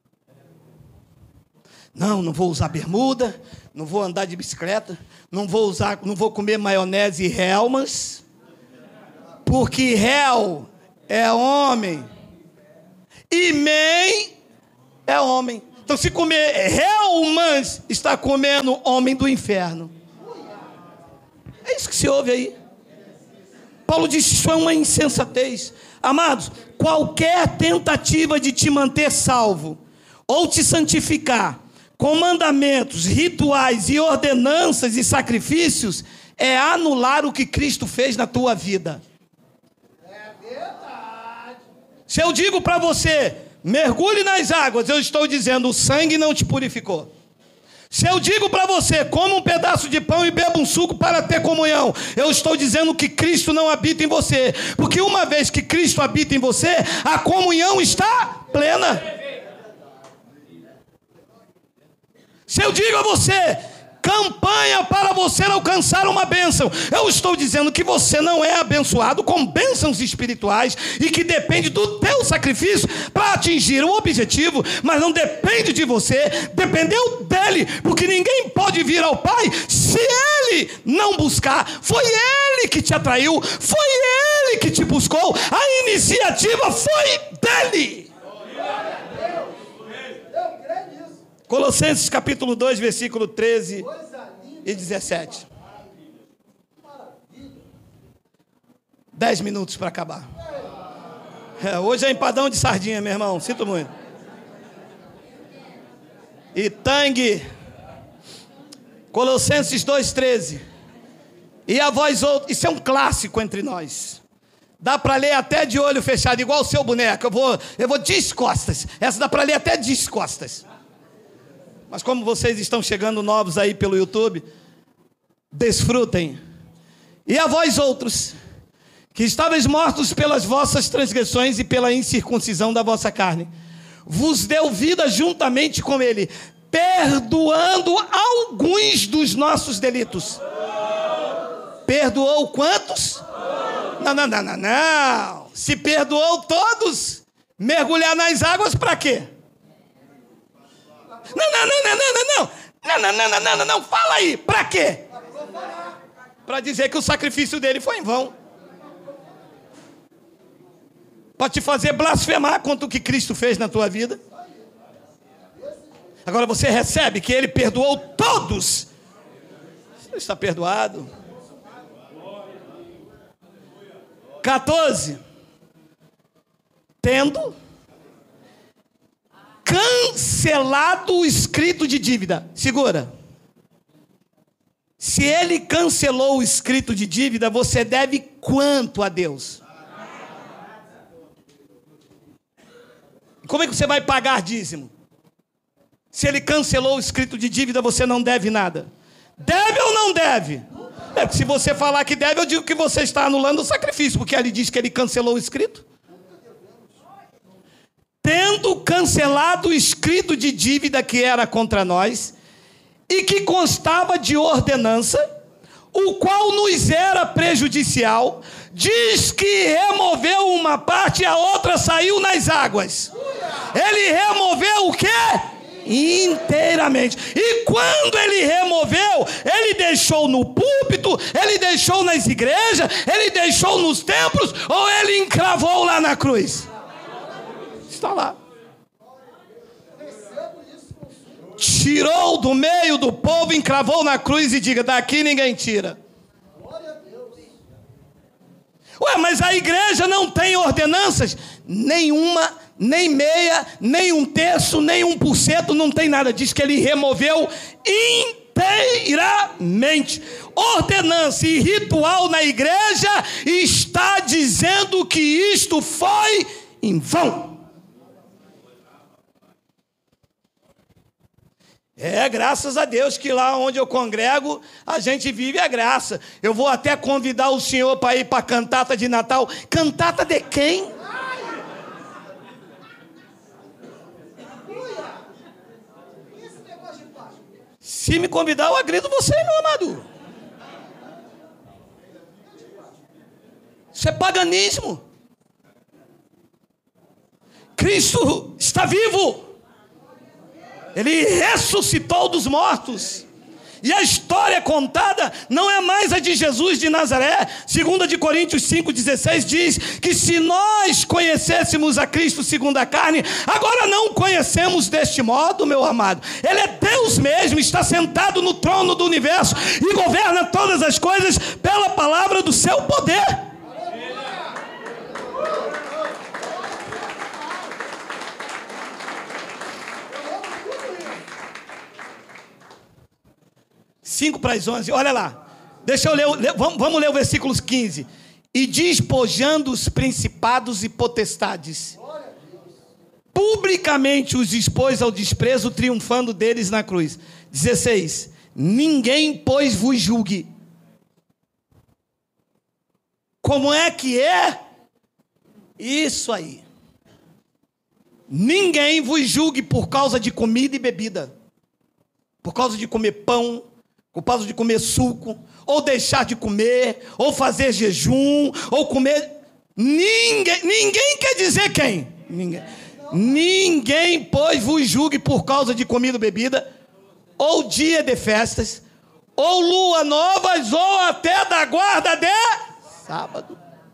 Não vou usar bermuda, não vou andar de bicicleta, não vou comer maionese e Hellmann's, porque Hell é homem e Man é homem. Então, se comer Hellmann's, está comendo homem do inferno. É isso que se ouve aí. Paulo diz, isso é uma insensatez. Amados, qualquer tentativa de te manter salvo ou te santificar com mandamentos, rituais e ordenanças e sacrifícios é anular o que Cristo fez na tua vida. É verdade. Se eu digo para você, mergulhe nas águas, eu estou dizendo, o sangue não te purificou. Se eu digo para você, coma um pedaço de pão e beba um suco para ter comunhão, eu estou dizendo que Cristo não habita em você. Porque uma vez que Cristo habita em você, a comunhão está plena. Se eu digo a você, campanha para você alcançar uma bênção, eu estou dizendo que você não é abençoado com bênçãos espirituais e que depende do teu sacrifício para atingir o objetivo, mas não depende de você, dependeu dele, porque ninguém pode vir ao Pai se ele não buscar. Foi ele que te atraiu, foi ele que te buscou, a iniciativa foi dele. Colossenses capítulo 2, versículo 13 e 17. 10 minutos para acabar. Hoje é empadão de sardinha, meu irmão. Sinto muito. E tangue. Colossenses 2,13. E a vós outros. Isso é um clássico entre nós. Dá para ler até de olho fechado, igual o seu boneco. Eu vou descostas. Essa dá para ler até descostas. Mas como vocês estão chegando novos aí pelo YouTube, desfrutem. E a vós outros, que estáveis mortos pelas vossas transgressões e pela incircuncisão da vossa carne, vos deu vida juntamente com ele, perdoando alguns dos nossos delitos. Perdoou quantos? Não. Se perdoou todos, mergulhar nas águas para quê? Não. Fala aí, para quê? Para dizer que o sacrifício dele foi em vão. Para te fazer blasfemar contra o que Cristo fez na tua vida. Agora você recebe que ele perdoou todos. Você está perdoado. 14. Tendo cancelado o escrito de dívida. Segura. Se ele cancelou o escrito de dívida, você deve quanto a Deus? Como é que você vai pagar dízimo? Se ele cancelou o escrito de dívida, você não deve nada. Deve ou não deve? Se você falar que deve, eu digo que você está anulando o sacrifício, porque ele diz que ele cancelou o escrito. Tendo cancelado cancelado o escrito de dívida que era contra nós, e que constava de ordenança, o qual nos era prejudicial, diz que removeu uma parte e a outra saiu nas águas. Ele removeu o quê? Inteiramente. E quando ele removeu, ele deixou no púlpito, ele deixou nas igrejas, ele deixou nos templos, ou ele encravou lá na cruz? Está lá. Tirou do meio do povo, encravou na cruz e diga: daqui ninguém tira. Ué, mas a igreja não tem ordenanças? Nenhuma, nem meia, nem 1/3, nem 1%, não tem nada. Diz que ele removeu inteiramente. Ordenança e ritual na igreja está dizendo que isto foi em vão. Graças a Deus que lá onde eu congrego, a gente vive a graça. Eu vou até convidar o senhor para ir para a cantata de Natal. Cantata de quem? Se me convidar, eu agredo você, meu amado. Isso é paganismo. Cristo está vivo. Ele ressuscitou dos mortos. E a história contada não é mais a de Jesus de Nazaré. 2 Coríntios 5,16 diz que se nós conhecêssemos a Cristo segundo a carne, agora não conhecemos deste modo, meu amado. Ele é Deus mesmo, está sentado no trono do universo e governa todas as coisas pela palavra do seu poder. 10:55, olha lá. Deixa eu ler, vamos ler o versículo 15. E despojando os principados e potestades, publicamente os expôs ao desprezo, triunfando deles na cruz. 16. Ninguém, pois, vos julgue. Como é que é? Isso aí. Ninguém vos julgue por causa de comida e bebida, por causa de comer pão, por causa de comer suco, ou deixar de comer, ou fazer jejum, ou comer. Ninguém quer dizer quem? Ninguém, pois, vos julgue por causa de comida e bebida, ou dia de festas, ou lua novas, ou até da guarda de sábado.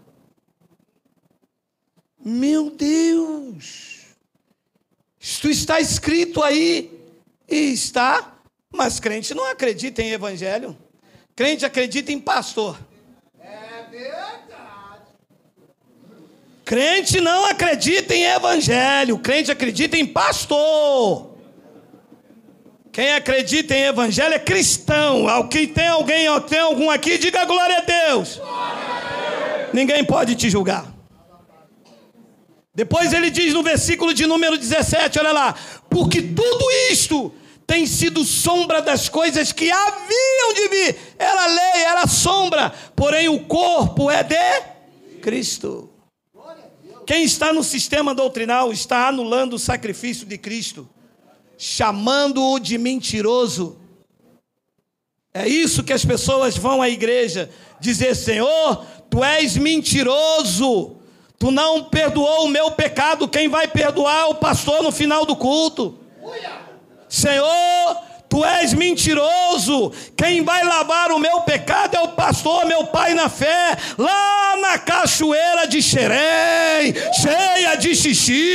Meu Deus! Isto está escrito aí, e está, mas crente não acredita em evangelho. Crente acredita em pastor. É verdade. Crente não acredita em evangelho. Crente acredita em pastor. Quem acredita em evangelho é cristão. Tem algum aqui, diga glória a Deus. Ninguém pode te julgar. Depois ele diz no versículo de número 17, olha lá. Porque tudo isto tem sido sombra das coisas que haviam de vir. Era lei, era sombra, porém o corpo é de Cristo. Quem está no sistema doutrinal está anulando o sacrifício de Cristo, chamando-o de mentiroso. É isso que as pessoas vão à igreja dizer: Senhor, tu és mentiroso, tu não perdoou o meu pecado. Quem vai perdoar é o pastor no final do culto. Senhor, tu és mentiroso. Quem vai lavar o meu pecado é o pastor, meu pai na fé, lá na cachoeira de Xerém, cheia de xixi.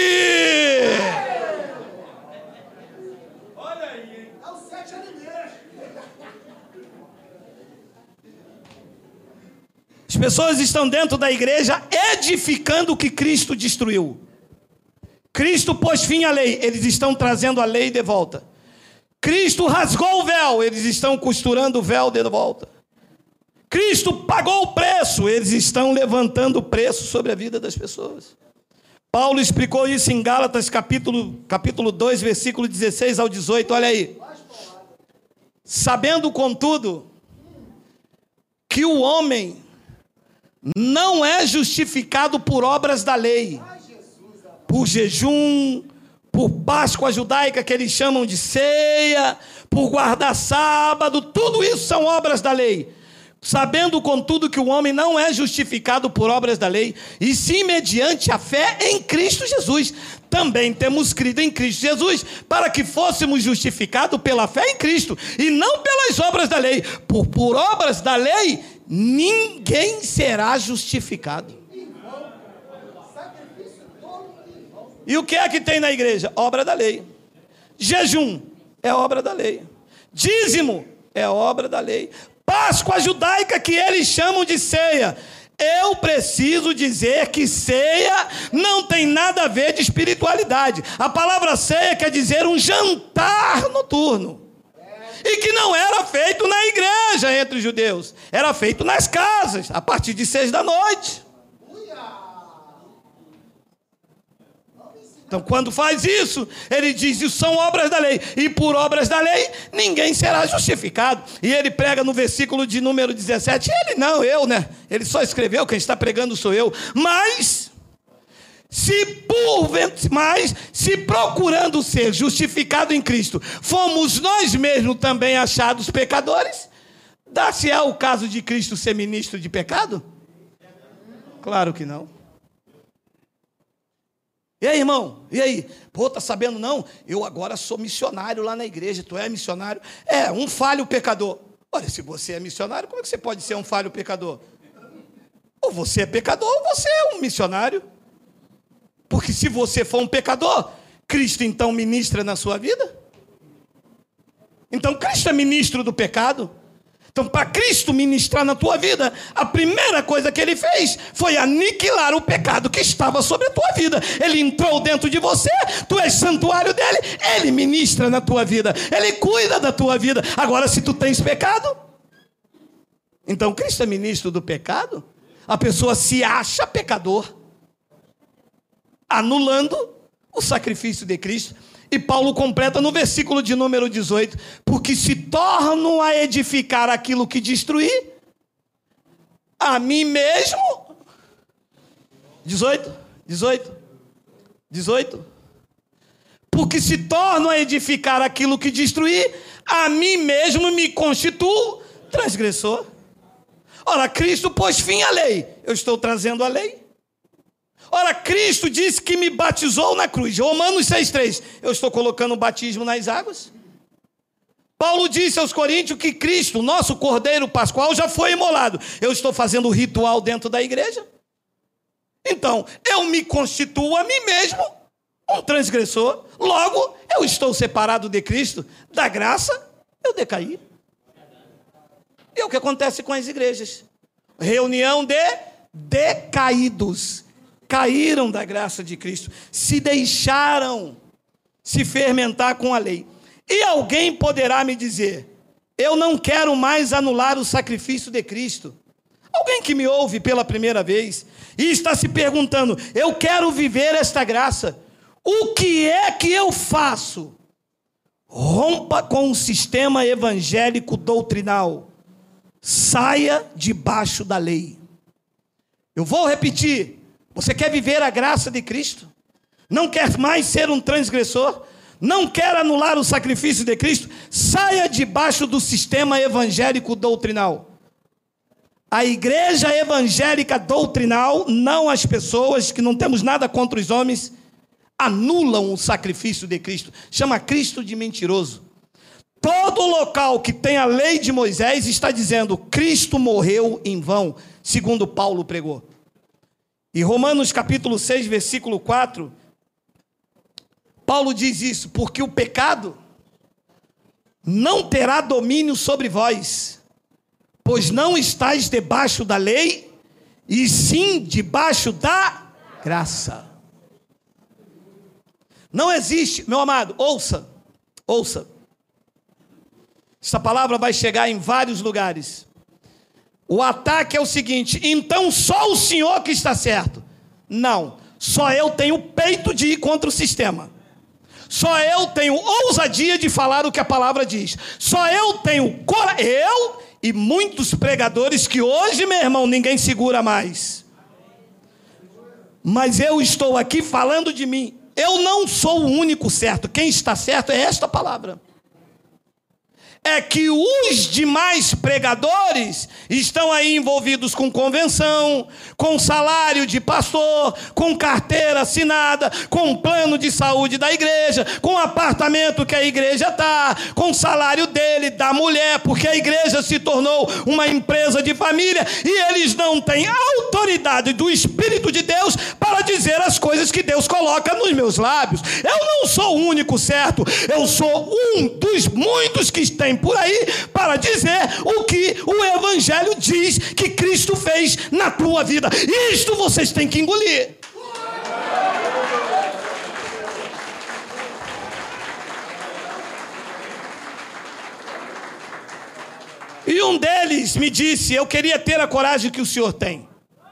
Olha aí. É o 7 alimentos. As pessoas estão dentro da igreja edificando o que Cristo destruiu. Cristo pôs fim à lei, eles estão trazendo a lei de volta. Cristo rasgou o véu, eles estão costurando o véu de volta. Cristo pagou o preço, eles estão levantando o preço sobre a vida das pessoas. Paulo explicou isso em Gálatas capítulo 2, versículo 16 ao 18, olha aí. Sabendo, contudo, que o homem não é justificado por obras da lei, por jejum, por Páscoa judaica, que eles chamam de ceia, por guardar sábado, tudo isso são obras da lei. Sabendo, contudo, que o homem não é justificado por obras da lei, e sim mediante a fé em Cristo Jesus. Também temos crido em Cristo Jesus, para que fôssemos justificados pela fé em Cristo, e não pelas obras da lei. Por obras da lei, ninguém será justificado. E o que é que tem na igreja? Obra da lei. Jejum é obra da lei. Dízimo é obra da lei. Páscoa judaica, que eles chamam de ceia. Eu preciso dizer que ceia não tem nada a ver de espiritualidade. A palavra ceia quer dizer um jantar noturno. E que não era feito na igreja entre os judeus. Era feito nas casas, a partir de 6 da noite. Então, quando faz isso, ele diz, isso são obras da lei. E por obras da lei, ninguém será justificado. E ele prega no versículo de número 17. Ele não, eu, né? Ele só escreveu, quem está pregando sou eu. Mas se procurando ser justificado em Cristo, fomos nós mesmos também achados pecadores, dá-se-á o caso de Cristo ser ministro de pecado? Claro que não. E aí, irmão? E aí? Pô, tá sabendo não? Eu agora sou missionário lá na igreja. Tu é missionário? É, um falho pecador. Olha, se você é missionário, como é que você pode ser um falho pecador? Ou você é pecador, ou você é um missionário. Porque se você for um pecador, Cristo então ministra na sua vida? Então Cristo é ministro do pecado? Então, para Cristo ministrar na tua vida, a primeira coisa que ele fez foi aniquilar o pecado que estava sobre a tua vida. Ele entrou dentro de você, tu és santuário dele, ele ministra na tua vida, ele cuida da tua vida. Agora, se tu tens pecado, então Cristo é ministro do pecado, a pessoa se acha pecador, anulando o sacrifício de Cristo. E Paulo completa no versículo de número 18, porque se tornam a edificar aquilo que destruí, a mim mesmo. 18. Porque se tornam a edificar aquilo que destruí, a mim mesmo me constituo transgressor. Ora, Cristo pôs fim à lei, eu estou trazendo a lei. Ora, Cristo disse que me batizou na cruz. Romanos 6,3. Eu estou colocando o batismo nas águas. Paulo disse aos Coríntios que Cristo, nosso Cordeiro Pascual, já foi imolado. Eu estou fazendo o ritual dentro da igreja. Então, eu me constituo a mim mesmo um transgressor. Logo, eu estou separado de Cristo. Da graça, eu decaí. E é o que acontece com as igrejas. Reunião de decaídos. Caíram da graça de Cristo, se deixaram se fermentar com a lei. E alguém poderá me dizer, eu não quero mais anular o sacrifício de Cristo. Alguém que me ouve pela primeira vez e está se perguntando, eu quero viver esta graça, o que é que eu faço? Rompa com o sistema evangélico doutrinal, saia debaixo da lei. Eu vou repetir. Você quer viver a graça de Cristo? Não quer mais ser um transgressor? Não quer anular o sacrifício de Cristo? Saia debaixo do sistema evangélico doutrinal. A igreja evangélica doutrinal, não as pessoas, que não temos nada contra os homens, anulam o sacrifício de Cristo. Chama Cristo de mentiroso. Todo local que tem a lei de Moisés está dizendo, Cristo morreu em vão, segundo Paulo pregou. E Romanos capítulo 6, versículo 4, Paulo diz isso, porque o pecado não terá domínio sobre vós, pois não estáis debaixo da lei, e sim debaixo da graça. Não existe, meu amado, ouça. Essa palavra vai chegar em vários lugares. O ataque é o seguinte, então só o Senhor que está certo. Não, só eu tenho peito de ir contra o sistema. Só eu tenho ousadia de falar o que a palavra diz. Só eu tenho coragem. Eu e muitos pregadores que hoje, meu irmão, ninguém segura mais. Mas eu estou aqui falando de mim. Eu não sou o único certo. Quem está certo é esta palavra. É que os demais pregadores estão aí envolvidos com convenção, com salário de pastor, com carteira assinada, com plano de saúde da igreja, com apartamento que a igreja está, com salário dele, da mulher, porque a igreja se tornou uma empresa de família e eles não têm autoridade do Espírito de Deus para dizer as coisas que Deus coloca nos meus lábios. Eu não sou o único certo, eu sou um dos muitos que tem por aí para dizer o que o Evangelho diz que Cristo fez na tua vida. Isto vocês têm que engolir. E um deles me disse: eu queria ter a coragem que o senhor tem.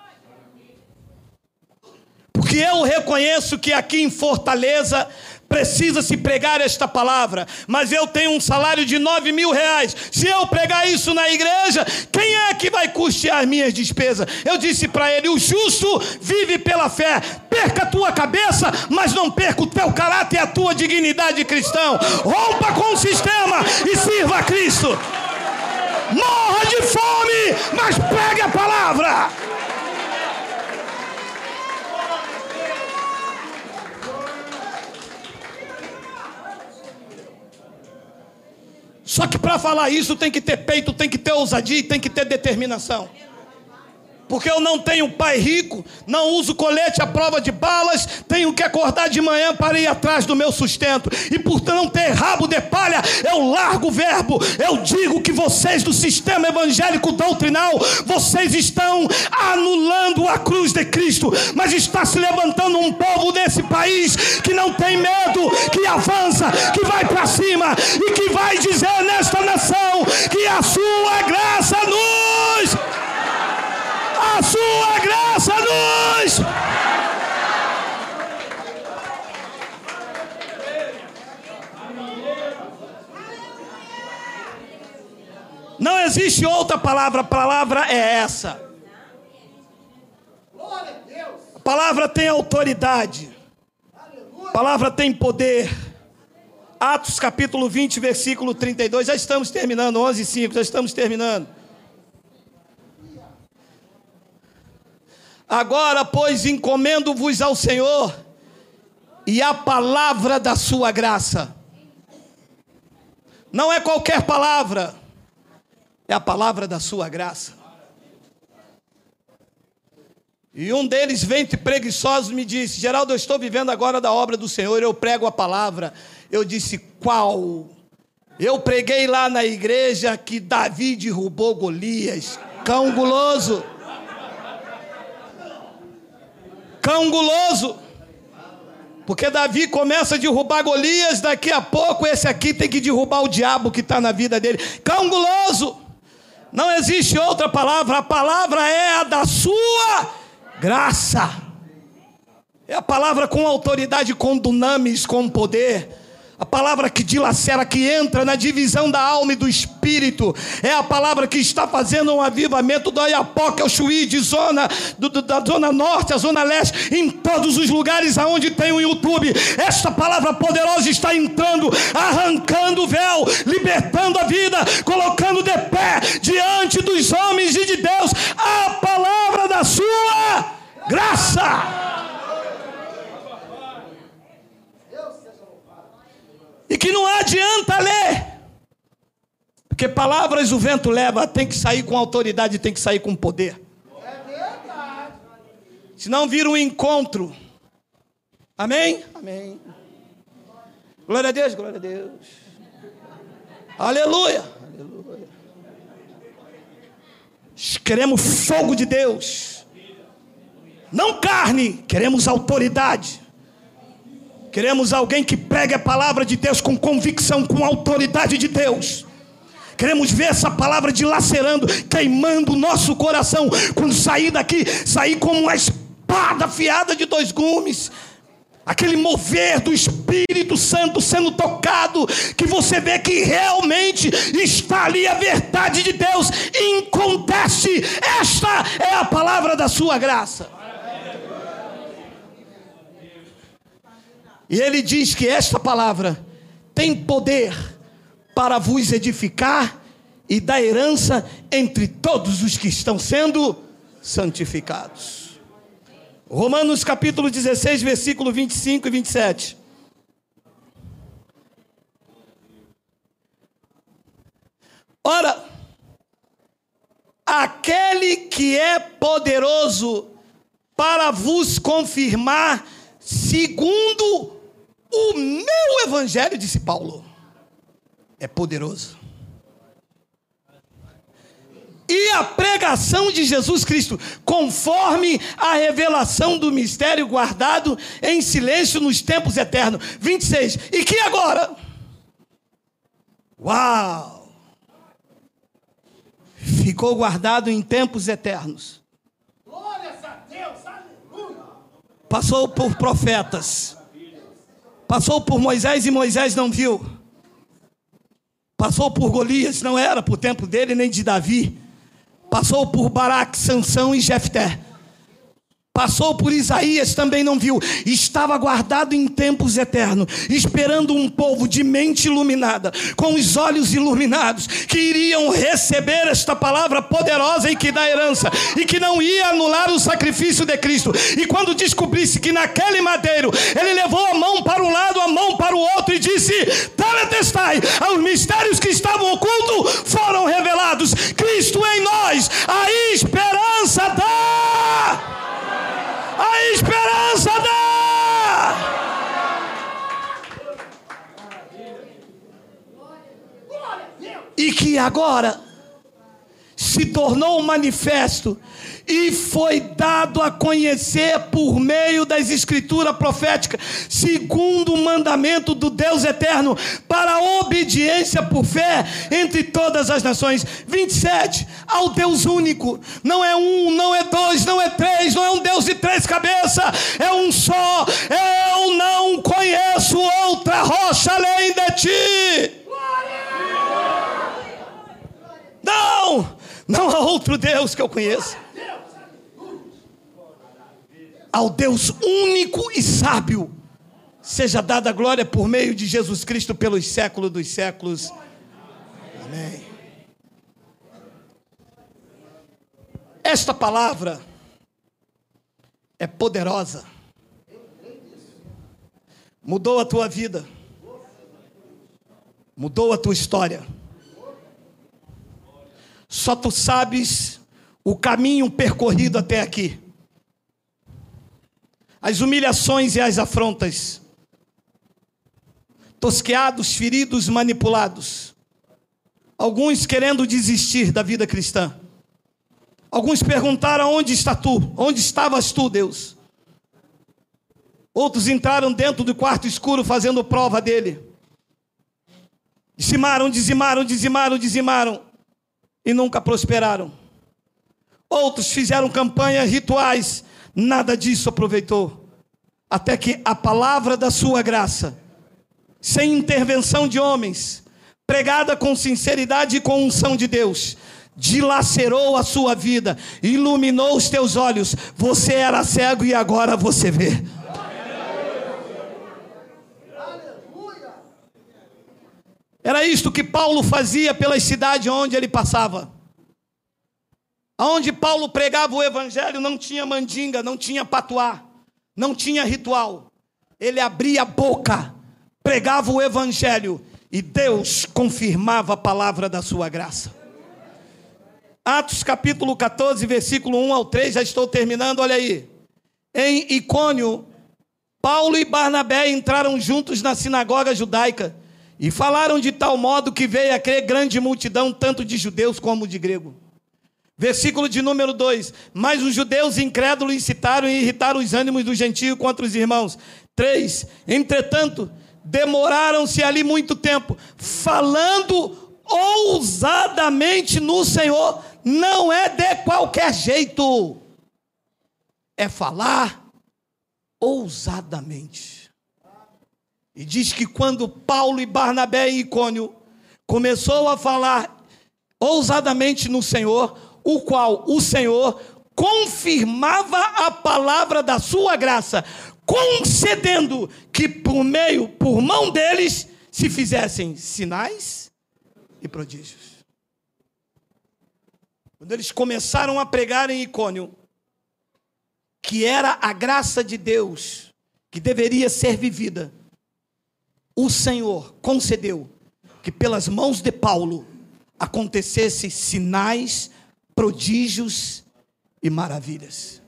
Porque eu reconheço que aqui em Fortaleza precisa se pregar esta palavra, mas eu tenho um salário de 9 mil reais. Se eu pregar isso na igreja, quem é que vai custear minhas despesas? Eu disse para ele: o justo vive pela fé. Perca a tua cabeça, mas não perca o teu caráter e a tua dignidade cristã. Rompa com o sistema e sirva a Cristo. Morra de fome, mas pregue a palavra. Só que para falar isso tem que ter peito, tem que ter ousadia e tem que ter determinação. Porque eu não tenho pai rico, não uso colete à prova de balas, tenho que acordar de manhã para ir atrás do meu sustento. E por não ter rabo de palha, eu largo o verbo. Eu digo que vocês do sistema evangélico doutrinal, vocês estão anulando a cruz de Cristo. Mas está se levantando um povo desse país que não tem medo, que avança, que vai para cima e que vai dizer nesta nação que a sua graça nos... A sua graça nos... Não existe outra palavra, a palavra é essa. A palavra tem autoridade. A palavra tem poder. Atos capítulo 20, versículo 32. Já estamos terminando, 11:5, já estamos terminando. Agora, pois, encomendo-vos ao Senhor e a palavra da sua graça. Não é qualquer palavra, é a palavra da sua graça. E um deles, ventre preguiçoso, me disse: Geraldo, eu estou vivendo agora da obra do Senhor, eu prego a palavra. Eu disse: qual? Eu preguei lá na igreja que Davi derrubou Golias, cão guloso. Cão guloso, porque Davi começa a derrubar Golias, daqui a pouco esse aqui tem que derrubar o diabo que está na vida dele. Cão guloso, não existe outra palavra, a palavra é a da sua graça, é a palavra com autoridade, com dunamis, com poder. A palavra que dilacera, que entra na divisão da alma e do espírito. É a palavra que está fazendo um avivamento do Oiapoque ao Chuí, de da zona norte à zona leste, em todos os lugares aonde tem o YouTube. Esta palavra poderosa está entrando, arrancando o véu, libertando a vida, colocando de pé diante dos homens e de Deus a palavra da sua graça. E que não adianta ler, porque palavras o vento leva, tem que sair com autoridade, tem que sair com poder. É verdade. Senão vira um encontro. Amém? Amém. Glória a Deus, glória a Deus. Aleluia. Aleluia. Queremos fogo de Deus. Não carne, queremos autoridade. Queremos alguém que pregue a palavra de Deus com convicção, com autoridade de Deus. Queremos ver essa palavra dilacerando, queimando o nosso coração. Quando sair daqui, sair como uma espada afiada de 2 gumes. Aquele mover do Espírito Santo sendo tocado, que você vê que realmente está ali a verdade de Deus. Inconteste, esta é a palavra da sua graça. E ele diz que esta palavra tem poder para vos edificar e dar herança entre todos os que estão sendo santificados. Romanos capítulo 16, versículo 25 e 27. Ora, aquele que é poderoso para vos confirmar segundo o meu evangelho, disse Paulo, é poderoso. E a pregação de Jesus Cristo, conforme a revelação do mistério guardado em silêncio nos tempos eternos. 26. E que agora? Uau! Ficou guardado em tempos eternos. Glórias a Deus, aleluia. Passou por profetas. Passou por Moisés e Moisés não viu. Passou por Golias, não era por tempo dele nem de Davi. Passou por Baraque, Sansão e Jefté. Passou por Isaías, também não viu. Estava guardado em tempos eternos, esperando um povo de mente iluminada, com os olhos iluminados, que iriam receber esta palavra poderosa e que dá herança, e que não ia anular o sacrifício de Cristo. E quando descobrisse que naquele madeiro ele levou a mão para um lado, a mão para o outro, e disse: teletestai, os mistérios que estavam ocultos foram revelados. Cristo em nós, a esperança da... A esperança dá! E que agora se tornou manifesto e foi dado a conhecer por meio das escrituras proféticas, segundo o mandamento do Deus eterno, para a obediência por fé entre todas as nações. 27, ao Deus único, não é um, não é dois, não é três, não é um Deus de três cabeças, é um só. Eu não conheço outra rocha além de ti. Não há outro Deus que eu conheça. Ao Deus único e sábio seja dada a glória por meio de Jesus Cristo pelos séculos dos séculos. Amém. Esta palavra é poderosa. Mudou a tua vida. Mudou a tua história. Só tu sabes o caminho percorrido até aqui. As humilhações e as afrontas. Tosqueados, feridos, manipulados. Alguns querendo desistir da vida cristã. Alguns perguntaram: onde está tu? Onde estavas tu, Deus? Outros entraram dentro do quarto escuro fazendo prova dele. Dizimaram e nunca prosperaram. Outros fizeram campanhas rituais, nada disso aproveitou. Até que a palavra da sua graça, sem intervenção de homens, pregada com sinceridade e com unção de Deus, dilacerou a sua vida, iluminou os teus olhos. Você era cego e agora você vê. Era isto que Paulo fazia pelas cidades onde ele passava. Aonde Paulo pregava o evangelho não tinha mandinga, não tinha patuá, não tinha ritual. Ele abria a boca, pregava o evangelho e Deus confirmava a palavra da sua graça. Atos capítulo 14, versículo 1 ao 3, já estou terminando, olha aí. Em Icônio, Paulo e Barnabé entraram juntos na sinagoga judaica e falaram de tal modo que veio a crer grande multidão, tanto de judeus como de grego. Versículo de número 2. Mas os judeus incrédulos incitaram e irritaram os ânimos dos gentios contra os irmãos. 3. Entretanto, demoraram-se ali muito tempo, falando ousadamente no Senhor. Não é de qualquer jeito. É falar ousadamente. E diz que quando Paulo e Barnabé em Icônio começou a falar ousadamente no Senhor, o qual o Senhor confirmava a palavra da sua graça, concedendo que por mão deles, se fizessem sinais e prodígios. Quando eles começaram a pregar em Icônio, que era a graça de Deus que deveria ser vivida, o Senhor concedeu que pelas mãos de Paulo acontecessem sinais, prodígios e maravilhas.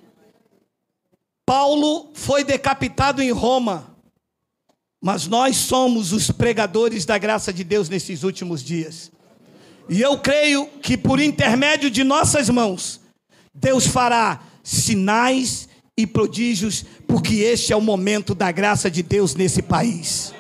Paulo foi decapitado em Roma, mas nós somos os pregadores da graça de Deus nesses últimos dias. E eu creio que por intermédio de nossas mãos, Deus fará sinais e prodígios, porque este é o momento da graça de Deus nesse país.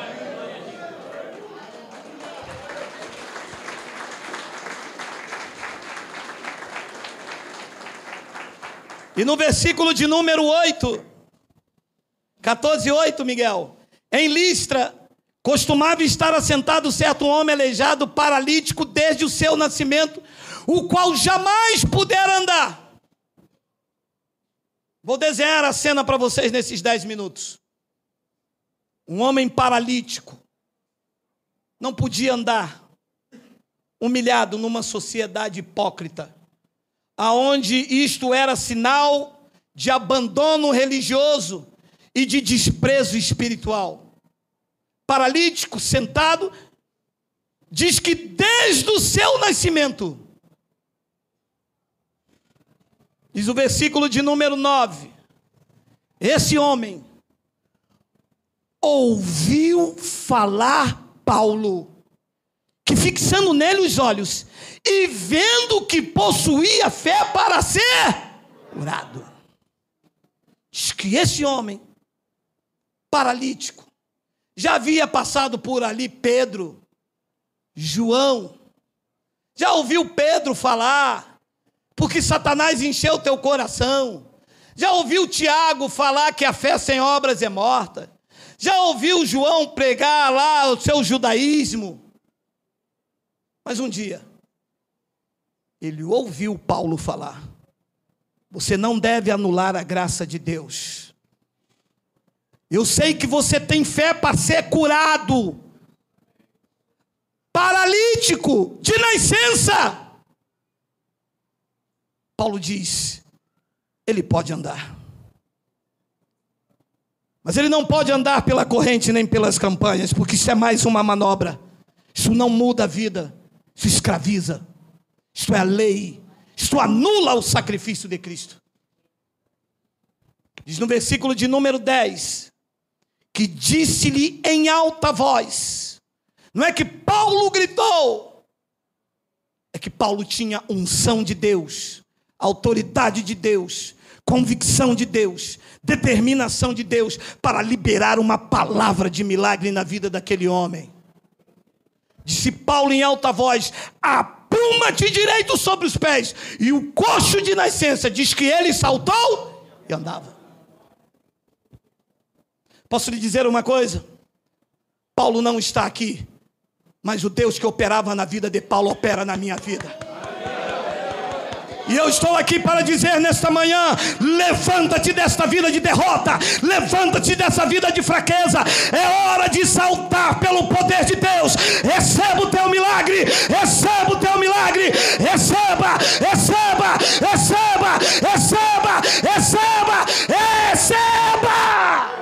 E no versículo de número 8, 14:8, Miguel, em Listra, costumava estar assentado certo homem aleijado, paralítico desde o seu nascimento, o qual jamais pudera andar. Vou desenhar a cena para vocês nesses 10 minutos. Um homem paralítico, não podia andar, humilhado numa sociedade hipócrita, aonde isto era sinal de abandono religioso e de desprezo espiritual. Paralítico, sentado, diz que desde o seu nascimento, diz o versículo de número 9, esse homem ouviu falar Paulo, que fixando nele os olhos, e vendo que possuía fé para ser curado. Diz que esse homem, paralítico, já havia passado por ali Pedro, João, já ouviu Pedro falar, porque Satanás encheu teu coração, já ouviu Tiago falar que a fé sem obras é morta, já ouviu João pregar lá o seu judaísmo, mas um dia, ele ouviu Paulo falar, você não deve anular a graça de Deus. Eu sei que você tem fé para ser curado, paralítico, de nascença. Paulo diz, ele pode andar. Mas ele não pode andar pela corrente nem pelas campanhas, porque isso é mais uma manobra. Isso não muda a vida, isso escraviza. Isto é a lei, isto anula o sacrifício de Cristo. Diz no versículo de número 10, que disse-lhe em alta voz, não é que Paulo gritou, é que Paulo tinha unção de Deus, autoridade de Deus, convicção de Deus, determinação de Deus, para liberar uma palavra de milagre na vida daquele homem. Disse Paulo em alta voz, apruma-te direito sobre os pés. E o coxo de nascença diz que ele saltou e andava. Posso lhe dizer uma coisa? Paulo não está aqui, mas o Deus que operava na vida de Paulo opera na minha vida. E eu estou aqui para dizer nesta manhã, levanta-te desta vida de derrota, levanta-te dessa vida de fraqueza, é hora de saltar pelo poder de Deus, receba o teu milagre, receba o teu milagre, receba, receba, receba, receba, receba, receba!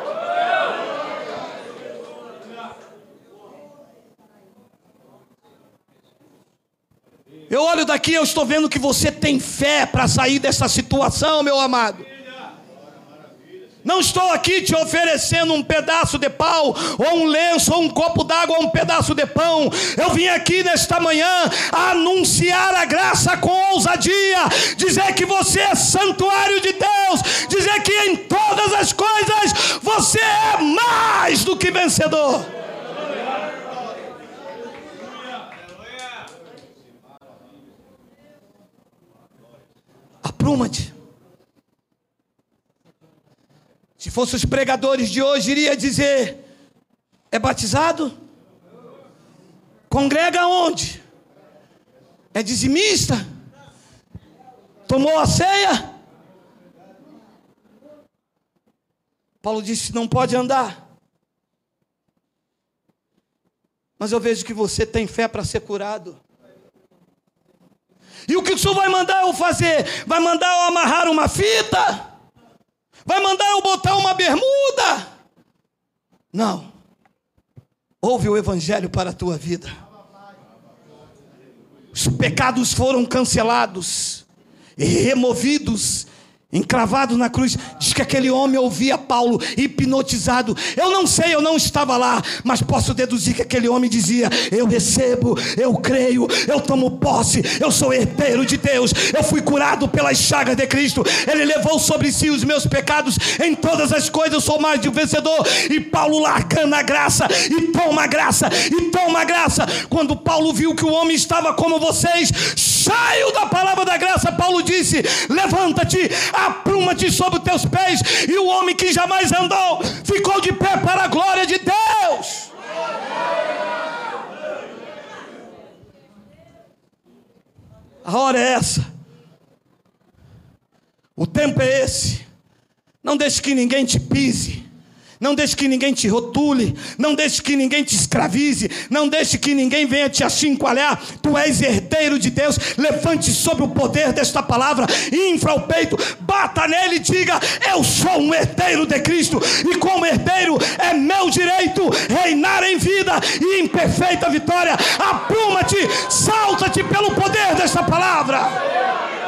Eu olho daqui, eu estou vendo que você tem fé para sair dessa situação, meu amado. Não estou aqui te oferecendo um pedaço de pau, ou um lenço, ou um copo d'água, ou um pedaço de pão. Eu vim aqui nesta manhã anunciar a graça com ousadia, dizer que você é santuário de Deus, dizer que em todas as coisas você é mais do que vencedor. Apruma-te. Se fosse os pregadores de hoje, iria dizer, é batizado? Congrega onde? É dizimista? Tomou a ceia? Paulo disse: não pode andar. Mas eu vejo que você tem fé para ser curado. E o que o Senhor vai mandar eu fazer? Vai mandar eu amarrar uma fita? Vai mandar eu botar uma bermuda? Não. Ouve o evangelho para a tua vida. Os pecados foram cancelados e removidos, encravados na cruz. Diz que aquele homem ouvia Paulo hipnotizado. Eu não sei, eu não estava lá, mas posso deduzir que aquele homem dizia: eu recebo, eu creio, eu tomo posse, eu sou herdeiro de Deus, eu fui curado pelas chagas de Cristo, Ele levou sobre si os meus pecados, em todas as coisas eu sou mais de um vencedor. E Paulo largando a graça, e toma graça, e toma graça. Quando Paulo viu que o homem estava como vocês, cheio da palavra da graça, Paulo disse: levanta-te, apruma-te sobre os teus pés. E o homem que jamais andou ficou de pé para a glória de Deus. A hora é essa, o tempo é esse. Não deixe que ninguém te pise, não deixe que ninguém te rotule, não deixe que ninguém te escravize, não deixe que ninguém venha te achincalhar. Tu és herdeiro de Deus. Levante sobre o poder desta palavra, infla o peito, bata nele e diga: eu sou um herdeiro de Cristo, e como herdeiro é meu direito reinar em vida e em perfeita vitória. Apruma-te, salta-te pelo poder desta palavra.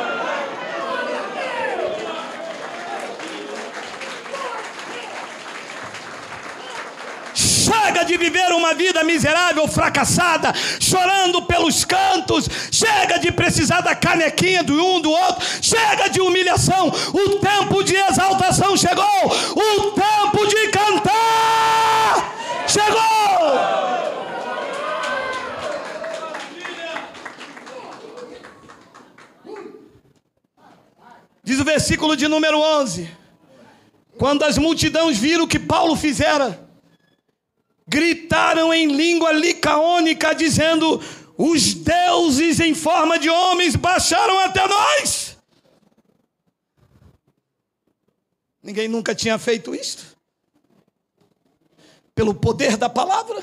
Chega de viver uma vida miserável, fracassada, chorando pelos cantos. Chega de precisar da canequinha do um do outro. Chega de humilhação. O tempo de exaltação chegou. O tempo de cantar chegou. Diz o versículo de número 11: quando as multidões viram o que Paulo fizera, gritaram em língua licaônica, dizendo: os deuses em forma de homens baixaram até nós. Ninguém nunca tinha feito isto. Pelo poder da palavra.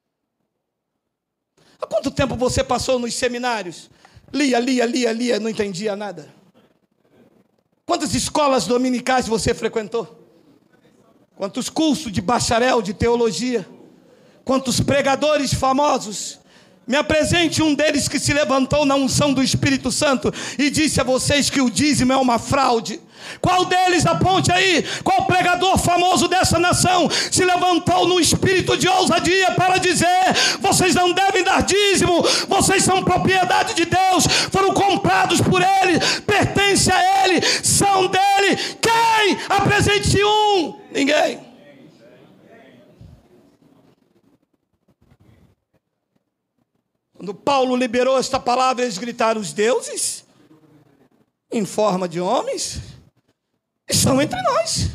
Há quanto tempo você passou nos seminários? Lia, não entendia nada. Quantas escolas dominicais você frequentou? Quantos cursos de bacharel de teologia? Quantos pregadores famosos? Me apresente um deles que se levantou na unção do Espírito Santo e disse a vocês que o dízimo é uma fraude. Qual deles, aponte aí, qual pregador famoso dessa nação se levantou no espírito de ousadia para dizer: vocês não devem dar dízimo, vocês são propriedade de Deus, foram comprados por Ele, pertencem a Ele, são dele. Quem? Apresente um. Ninguém. Quando Paulo liberou esta palavra, eles gritaram: os deuses em forma de homens estão entre nós.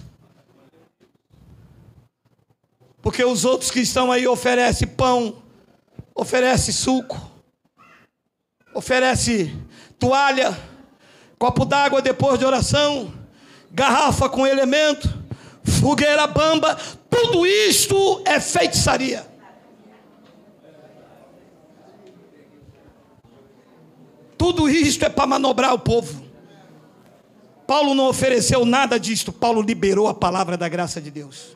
Porque os outros que estão aí oferecem pão, oferecem suco, oferecem toalha, copo d'água depois de oração, garrafa com elemento, fogueira bamba. Tudo isto é feitiçaria. Tudo isto é para manobrar o povo. Paulo não ofereceu nada disto. Paulo liberou a palavra da graça de Deus.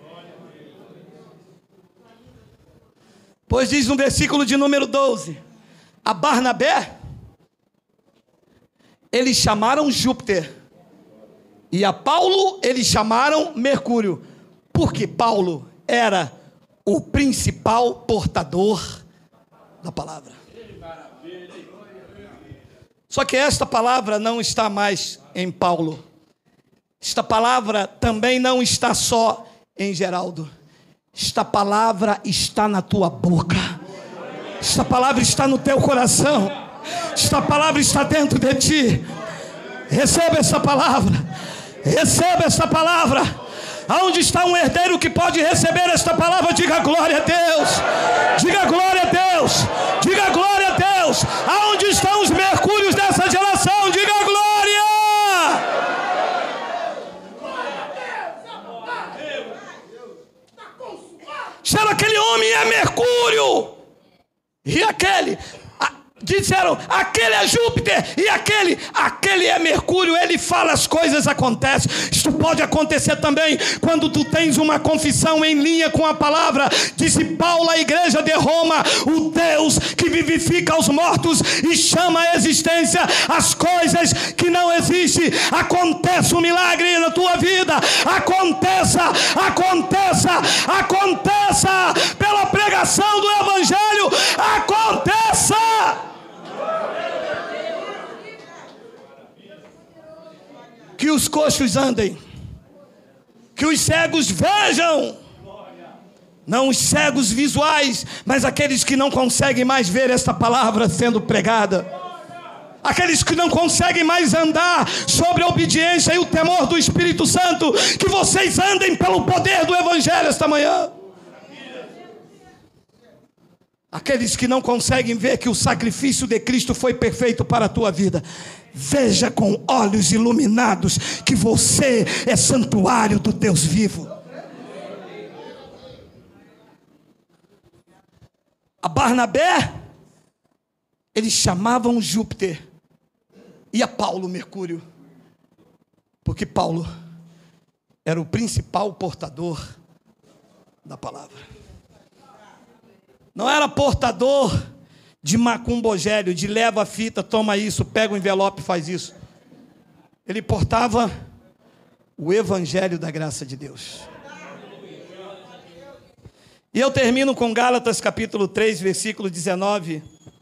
Pois diz no versículo de número 12: a Barnabé eles chamaram Júpiter, e a Paulo eles chamaram Mercúrio, porque Paulo era o principal portador da palavra. Só que esta palavra não está mais em Paulo. Esta palavra também não está só em Geraldo. Esta palavra está na tua boca. Esta palavra está no teu coração. Esta palavra está dentro de ti. Receba essa palavra. Receba essa palavra. Aonde está um herdeiro que pode receber esta palavra? Diga glória a Deus. Diga glória a Deus. Diga glória a Deus. Aonde estão os mercúrios dessa geração? Diga glória. Disseram, aquele homem é Mercúrio. E aquele... disseram, aquele é Júpiter, e aquele é Mercúrio. Ele fala, as coisas acontecem. Isto pode acontecer também quando tu tens uma confissão em linha com a palavra. Disse Paulo à igreja de Roma, o Deus que vivifica os mortos e chama à existência as coisas que não existem. Aconteça um milagre na tua vida, aconteça pela pregação do evangelho, aconteça. Que os coxos andem, que os cegos vejam, não os cegos visuais, mas aqueles que não conseguem mais ver esta palavra sendo pregada, aqueles que não conseguem mais andar sobre a obediência e o temor do Espírito Santo, que vocês andem pelo poder do evangelho esta manhã. Aqueles que não conseguem ver que o sacrifício de Cristo foi perfeito para a tua vida, veja com olhos iluminados que você é santuário do Deus vivo. A Barnabé, eles chamavam Júpiter, e a Paulo Mercúrio, porque Paulo era o principal portador da palavra. Não era portador de macumbogério, de leva a fita, toma isso, pega o envelope e faz isso. Ele portava o evangelho da graça de Deus. E eu termino com Gálatas capítulo 3, versículo 19.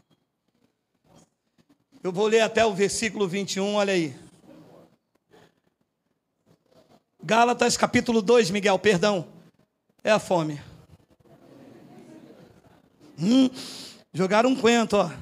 Eu vou ler até o versículo 21, olha aí. Gálatas capítulo 2, Miguel, perdão. É a fome. Jogaram um quento, ó.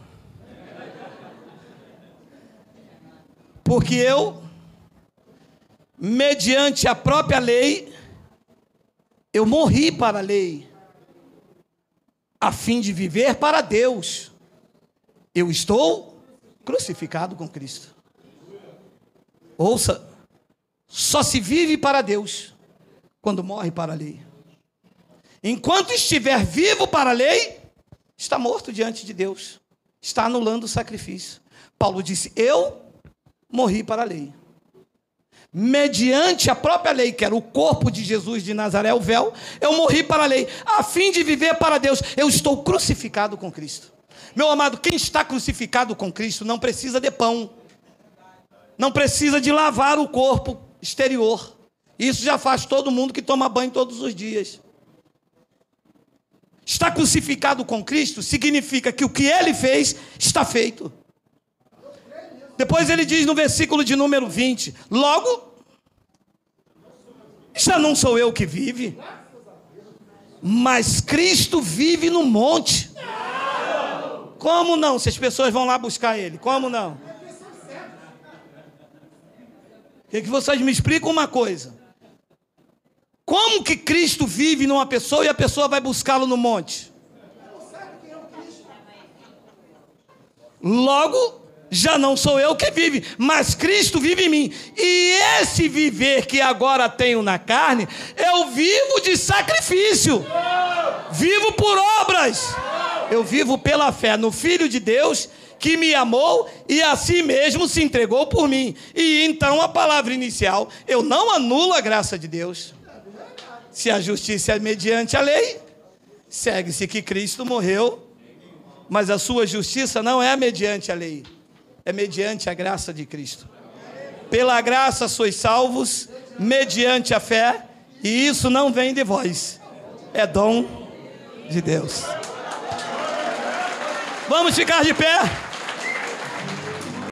Porque eu, mediante a própria lei, eu morri para a lei, a fim de viver para Deus. Eu estou crucificado com Cristo. Ouça, só se vive para Deus quando morre para a lei. Enquanto estiver vivo para a lei, está morto diante de Deus, está anulando o sacrifício. Paulo disse, eu morri para a lei. Mediante a própria lei, que era o corpo de Jesus de Nazaré, o véu, eu morri para a lei, a fim de viver para Deus. Eu estou crucificado com Cristo. Meu amado, quem está crucificado com Cristo não precisa de pão, não precisa de lavar o corpo exterior. Isso já faz todo mundo que toma banho todos os dias. Estar crucificado com Cristo significa que o que ele fez está feito. Depois ele diz no versículo de número 20, logo, já não sou eu que vive, mas Cristo vive no monte. Como não? Se as pessoas vão lá buscar ele, como não? Quer que vocês me explicam uma coisa. Como que Cristo vive numa pessoa e a pessoa vai buscá-lo no monte? Logo, já não sou eu que vive, mas Cristo vive em mim. E esse viver que agora tenho na carne, eu vivo de sacrifício. Vivo por obras. Eu vivo pela fé no Filho de Deus, que me amou e a si mesmo se entregou por mim. E então a palavra inicial, eu não anulo a graça de Deus. Se a justiça é mediante a lei, segue-se que Cristo morreu, mas a sua justiça não é mediante a lei, é mediante a graça de Cristo. Pela graça sois salvos, mediante a fé, e isso não vem de vós, é dom de Deus. Vamos ficar de pé.